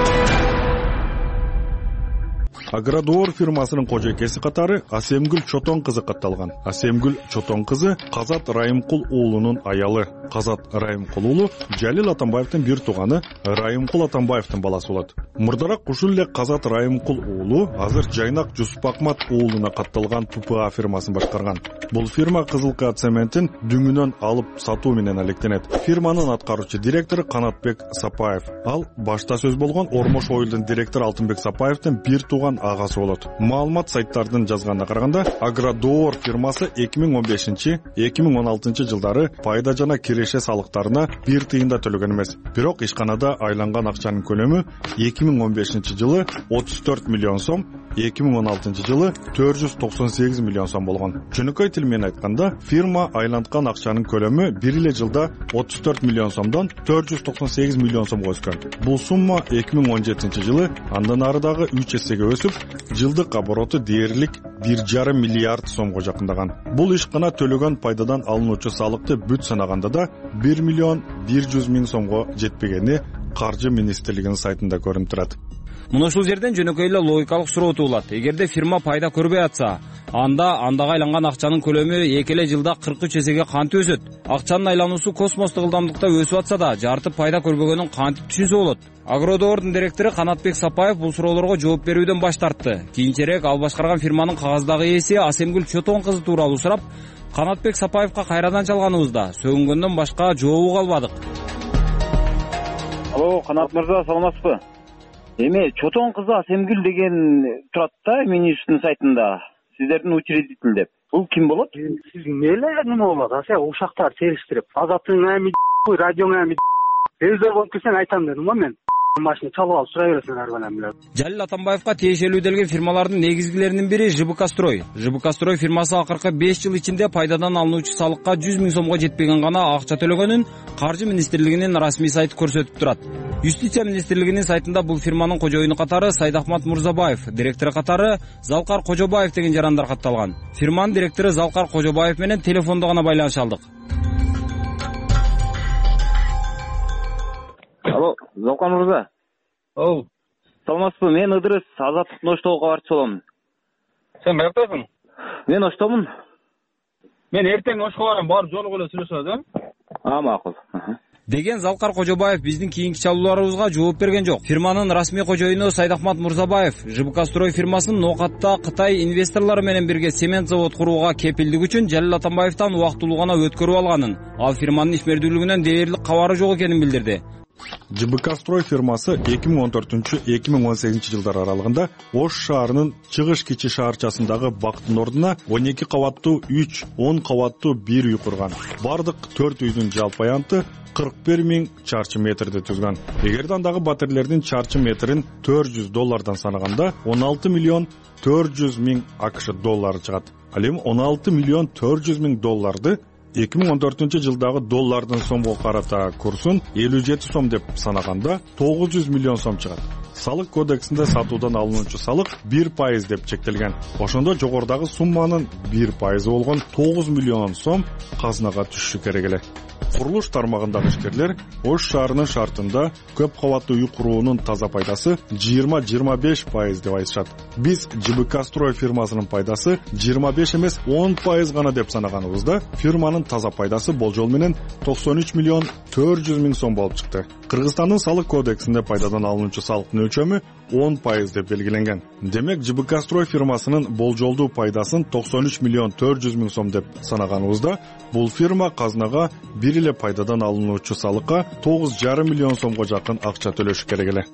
Агродор фирмасынын кожойкеси катары Асемгүл Чотон кызы катталган. Асемгүл Чотон кызы Казат Райымкул уулунун аялы. Казат Райымкул уулу Жалил Атамбаевдин бир тууганы Райымкул Атамбаевдин баласы болот. Мурдараак ушул эле Казат Райымкул уулу азыр Жайнак Жусуп Ахмат уулуна катталган ППА фирмасын башкарган. Бул фирма Кызылка цементин дүңүнөн алып сатуу менен алектенет. Фирманын аткаруучу директору Канатбек Сапаев. Ал башта сөз болгон Ормош Ойлдун директору Алтынбек Сапаевдин бир тууган агасы болот. Маалымат сайттардын жазганына караганда, Агродор фирмасы эки миң он бешинчи — эки миң он алтынчы жылдары пайда жана киреше салыктарына бир тыйын да төлөгөн эмес. Бирок ишканада айланган акчанын көлөмү эки миң он бешинчи жылы отуз төрт миллион сом, эки миң он алтынчы жылы төрт жүз токсон сегиз миллион сом болгон. Жөнөкөй тил менен айтканда, фирма айланткан акчанын көлөмү бир эле жылда отуз төрт миллион сомдон төрт жүз токсон сегиз миллион сомго өскөн. Бул сумма эки миң он жетинчи жылы андан ары дагы үч эсеге өсүп, жылдык обороту дээрлик бир жарым миллиард сомго жакындаган. Бул ишкана төлөгөн пайдадан алынуучу салыкты бүт санаганда да бир миллион бир жүз миң сомго жетпегени Каржы министрлигинин сайтында көрүнүп турат. Мына ушул жерден жөнөкөй эле логикалык суроо туулат. Эгерде фирма пайда көрбөй атса, анда андага айланган акчанын көлөмү эки эле жылда кырк үч эсеге кантип өсөт? Акчанын айлануусу космостук ылдамдыкта өсүп атса да, жарты пайда көрбөгөнүн кантип түшүнсө болот? Агродордун директору Канатбек Сапаев бул суроолорго жооп берүүдөн баш тартты. Кийинчерээк ал башкарган фирманын кагаздагы ээси Асемгүл Чотон кызы тууралуу сурап, Канатбек Сапаевка кайрадан чалганыбызда сөгүнгөндөн башка жообу калбадык. Алло, Канат мырза, саламатсызбы? Эми Чотон кызы Асемгүл деген турат да министрдин сайтында. Сиздердин учредитель деп. Бул ким болот? Сиз эмне неме болот? Аса ушактар териштирип, азаттын эми радионун эми өздөр болуп келсең айтам дедим го мен. Машина чалып алып сурай бересиң ар менен биле. Жалил Атамбаевка тиешелүү делген фирмалардын негизгилеринин бири ЖБК строй. ЖБК строй фирмасы акыркы беш жыл ичинде пайдадан алынуучу салыкка жүз миң сомго жетпеген гана акча төлөгөнүн Каржы министрлигинин расмий сайты көрсөтүп турат. Юстиция министрлигинин сайтында бул фирманын кожоюну катары Сайдахмат Мурзабаев, директору катары Залкар Кожобаев деген жарандар катталган. Фирманын директору Залкар Кожобаев менен телефондо гана байланыша алдык. Алло, Залкар мырза. Оу. Саламатсызбы? Мен Ыдырыс, Азаттыктын Оштого кабарчысы болом. Сен каяктасың? Мен Оштомун. Мен эртең Ошко барам, барып жолугуп эле сүйлөшөбүз, э? А, макул. деген Залкар Кожобаев биздин кийинки чалууларыбызга жооп берген жок. Фирманын расмий кожоюну Сайдахмат Мурзабаев ЖБК-строй фирмасынын Ноокатта Кытай инвесторлору менен бирге цемент завод курууга кепилдик үчүн Жалил Атамбаевден убактылуу гана өткөрүп алганын, ал фирманын ишмердүүлүгүнөн дээрлик кабары жок экенин билдирди. ЖБК-строй фирмасы эки миң он төртүнчү — эки миң он сегизинчи жылдар аралыгында Ош шаарынын Чыгыш кичи шаарчасындагы бактын ордуна он эки кабаттуу үч, он кабаттуу бир үй курган. Бардык төрт үйдүн жалпы аянты кырк бир миң чарчы метрди түзгөн. Эгерде андагы батирлердин чарчы метрин төрт жүз доллардан санаганда он алты миллион төрт жүз миң АКШ доллары чыгат. Ал эми он алты миллион төрт жүз миң долларды эки миң он төртүнчү жылдагы доллардын сомго карата курсун элүү жети сом деп санаганда тогуз жүз миллион сом чыгат. Салык кодексинде сатуудан алынуучу салык бир пайыз деп чектелген. Ошондо жогорудагы сумманын бир пайызы болгон тогуз миллион сом казынага түшүшү керек эле. Курулуш тармагындагы ишкерлер Ош шаарынын шартында көп кабаттуу үй куруунун таза пайдасы жыйырма — жыйырма беш пайыз деп айтышат. Биз ЖБК-строй фирмасынын пайдасы жыйырма беш эмес он пайыз гана деп санаганыбызда, фирманын таза пайдасы болжол менен токсон үч миллион төрт жүз миң сом болуп чыкты. Кыргызстандын салык кодексинде пайдадан алынуучу салыктын өлчөмү он пайыз деп белгиленген. Демек ЖБК-строй фирмасынын болжолдуу пайдасын токсон үч миллион төрт жүз миң сом деп санаганыбызда, бул фирма казынага бир эле пайдадан алынуучу салыкка тогуз жарым миллион сомго жакын акча төлөшү керек эле.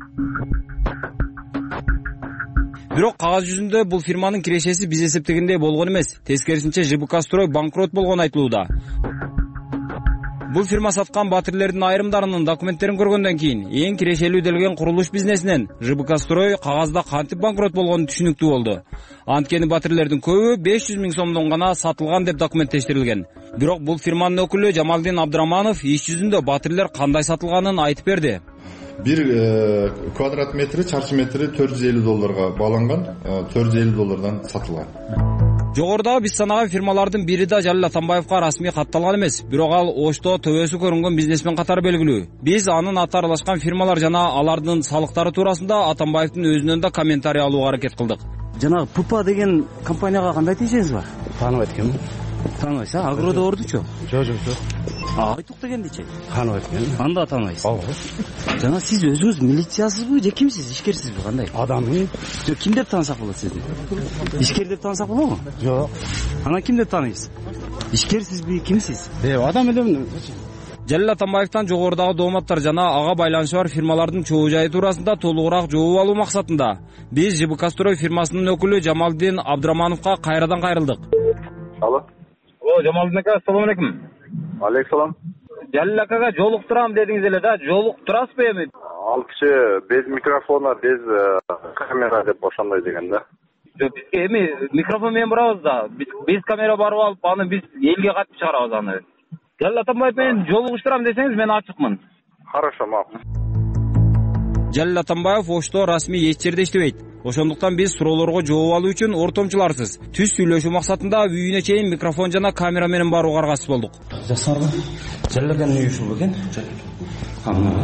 Бирок кагаз жүзүндө бул фирманын кирешеси биз эсептегендей болгон эмес. Тескерисинче ЖБК-строй банкрот болгону айтылууда. Бул фирма саткан батирлердин айрымдарынын документтерин көргөндөн кийин эң кирешелүү делген курулуш бизнесинен ЖБК-строй кагазда кантип банкрот болгону түшүнүктүү болду. Анткени батирлердин көбү беш жүз миң сомдон гана сатылган деп документтештирилген. Бирок бул фирманын өкүлү Жамалдин Абдыраманов иш жүзүндө батирлер кандай сатылганын айтып берди. Бир квадрат метри, чарчы метри төрт жүз элүү долларга бааланган, төрт жүз элүү доллардан сатылган. Жогорудагы биз санаган фирмалардын бири да Жалил Атамбаевга расмий катталган эмес, бирок ал Ошто төбөсү көрүнгөн бизнесмен катары белгилүү. Биз анын аты аралашкан фирмалар жана алардын салыктары туурасында Атамбаевдин өзүнөн да комментарий алууга аракет кылдык. Жанагы ПП деген компанияга кандай тиешеңиз бар? Тааныбайт экенмин. Тааныбайсыз, а? Агродордучу? Жок, жок, жок. А, Айтук дегендичи? Тааныбайт экенмин. Анда тааныбайсыз. Ооба. Жана сиз өзүңүз милициясызбы же кимсиз? Ишкерсизби, кандай? Адаммын. Жок, ким деп таанысак болот сизди? Ишкер деп таанысак болобу? Жок. Анан ким деп тааныйсыз? Ишкерсизби, кимсиз? Э, адам элемин. Жалил Атамбаевден жогорудагы дооматтар жана ага байланышы бар фирмалардын чогуу жайы туурасында толугураак жооп алуу максатында биз ЖБК-строй фирмасынын өкүлү Жамалдин Абдырамановго кайрадан кайрылдык. Алло. О, Жамалдин ака, ассаламу алейкум. Алейкум. Жалил акага жолуктурам дедиңиз эле да, жолуктурасызбы эми? Ал киши без микрофона, без камера деп ошондой деген да. Жок, бизге эми микрофон менен барабыз да. Биз камера барып алып, аны биз элге катып чыгарабыз аны. Жалил Атамбаев менен жолугуштурам десеңиз, мен ачыкмын. Хорошо, макул. Жалил Атамбаев Ошто расмий эч жерде иштебейт. Ошондуктан биз суроолорго жооп алуу үчүн ортомчуларсыз түз сүйлөшүү максатында үйүнө чейин микрофон жана камера менен барууга аргасыз болдук. Жакшырбы? Жалил аканын үйү ушул экен. Ана.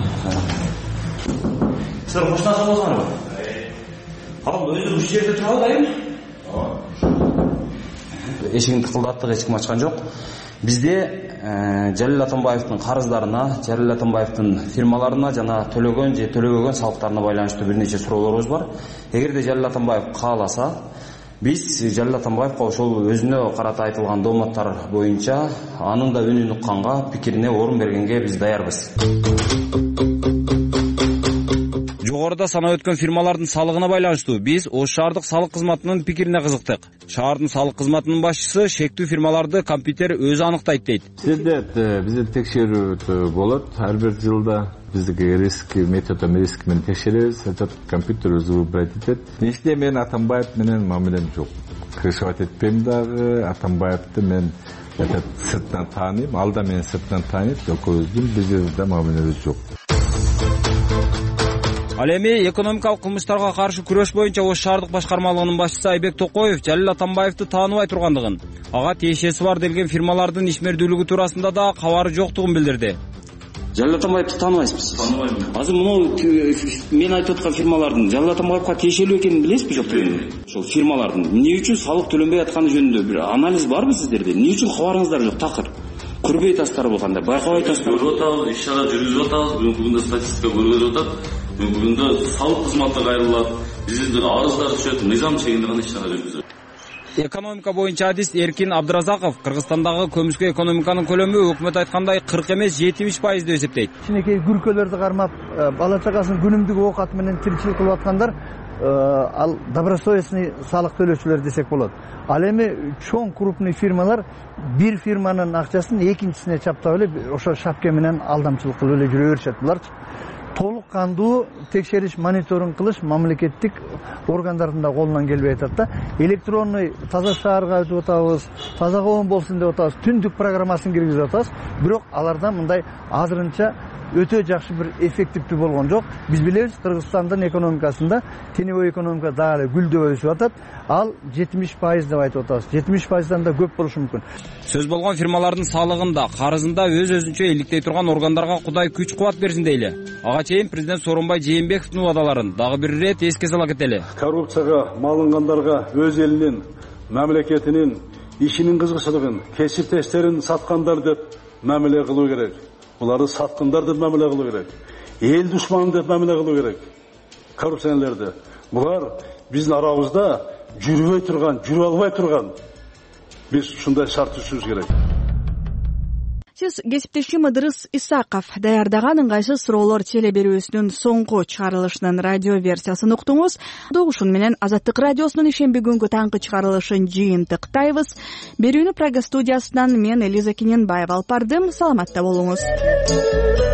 Силер кошташа болсоңарбы? Ал өзү ушул жерде турабы дайым? Эшигин тыкылдаттык, эч ким ачкан жок. Бизде Жалил Атамбаевдин карыздарына, Жалил Атамбаевдин фирмаларына жана төлөгөн же төлөбөгөн салыктарына байланыштуу бир нече суроолорубуз бар. Эгерде Жалил Атамбаев кааласа, биз Жалил Атамбаевга ошол өзүнө карата айтылган дооматтар боюнча анын да үнүн укканга, пикирине орун бергенге биз даярбыз. Жогоруда санап өткөн фирмалардын салыгына байланыштуу биз Ош шаардык салык кызматынын пикирине кызыктык. Шаардын салык кызматынын башчысы шектүү фирмаларды компьютер өзү аныктайт дейт. Бизде бизде текшерүү болот. Ар бир жылда биздики риск методо риск менен текшеребиз. Этот компьютер өзү выбирать этет. Иште мен Атамбаев менен мамилем жок. Кырышат этпейм дагы. Атамбаевди мен этот сыртынан тааныйм, ал да мени сыртынан тааныйт. Экөөбүздүн бизде мамилебиз жок. Ал эми экономикалык кылмыштарга каршы күрөш боюнча Ош шаардык башкармалыгынын башчысы Айбек Токоев Жалил Атамбаевди тааныбай тургандыгын, ага тиешеси бар делген фирмалардын ишмердүүлүгү туурасында да кабары жоктугун билдирди. Жалил Атамбаевди тааныбайсызбы? Тааныбайм. Азыр муну мен айтып аткан фирмалардын Жалил Атамбаевга тиешелүү экенин билесизби жок дегенди? Ошол фирмалардын эмне үчүн салык төлөнбөй атканы жөнүндө бир анализ барбы сиздерде? Эмне үчүн кабарыңыздар жок такыр? көрбөй атасыздар бул кандай, байкабай атасыздар? Көрүп атабыз, иш-чара жүргүзүп атабыз. Бүгүнкү күндө статистика көргөзүп атат. Бүгүнкү күндө салык кызматы кайрылат, биздин арыздар түшөт, мыйзам чегинде гана иш-чара жүргүзөт. Экономика боюнча адис Эркин Абдыразаков Кыргызстандагы көмүскө экономиканын көлөмү өкмөт айткандай кырк эмес жетимиш пайыз деп эсептейт. Кичинекей күркөлөрдү кармап, бала чагасынын күнүмдүк оокаты менен тиричилик кылып аткандар ал добросовестный салык төлөөчүлөр десек болот. Ал эми чоң крупный фирмалар бир фирманын акчасын экинчисине чаптап эле ошо шапке менен алдамчылык кылып эле жүрө беришет. Буларчы толук кандуу текшериш, мониторинг кылыш мамлекеттик органдардын да колунан келбей атат да. Электронный таза шаарга өтүп атабыз, таза коом болсун деп атабыз, түндүк программасын киргизип атабыз. Бирок алардан мындай азырынча өтө жакшы бир эффективдүү болгон жок. Биз билебиз, Кыргызстандын экономикасында теневой экономика дагы гүлдөп өсүп атат. Ал жетимиш пайыз деп айтып атабыз. жетимиш пайыздан да көп болушу мүмкүн. Сөз болгон фирмалардын салыгында, карызында өз өзүнчө иликтей турган органдарга Кудай күч кубат берсин дейли. Ага чейин президент Сооронбай Жээнбековдун убадаларын дагы бир ирет эске сала кетели. Коррупцияга малынгандарга өз элинин, мамлекетинин, ишинин кызыкчылыгын, кесиптештерин саткандар деп мамиле кылуу керек. Буларды саткандар деп мамиле кылуу керек. Эл душманы деп мамиле кылуу керек. Коррупционерлерди. Булар биздин арабызда жүрбөй турган, жүрө албай турган. Биз ушундай шарт түзүшүбүз керек. Сиз кесиптешим Ыдырыс Исаков даярдаган ыңгайсыз суроолор теле берүүсүнүн соңку чыгарылышынын радио версиясын уктуңуз. Ушун менен Азаттык радиосунун ишемби күнгү таңкы чыгарылышын жыйынтыктайбыз. Берүүнү Прага студиясынан мен Элиза Кененбаева алып бардым. Саламатта болуңуз.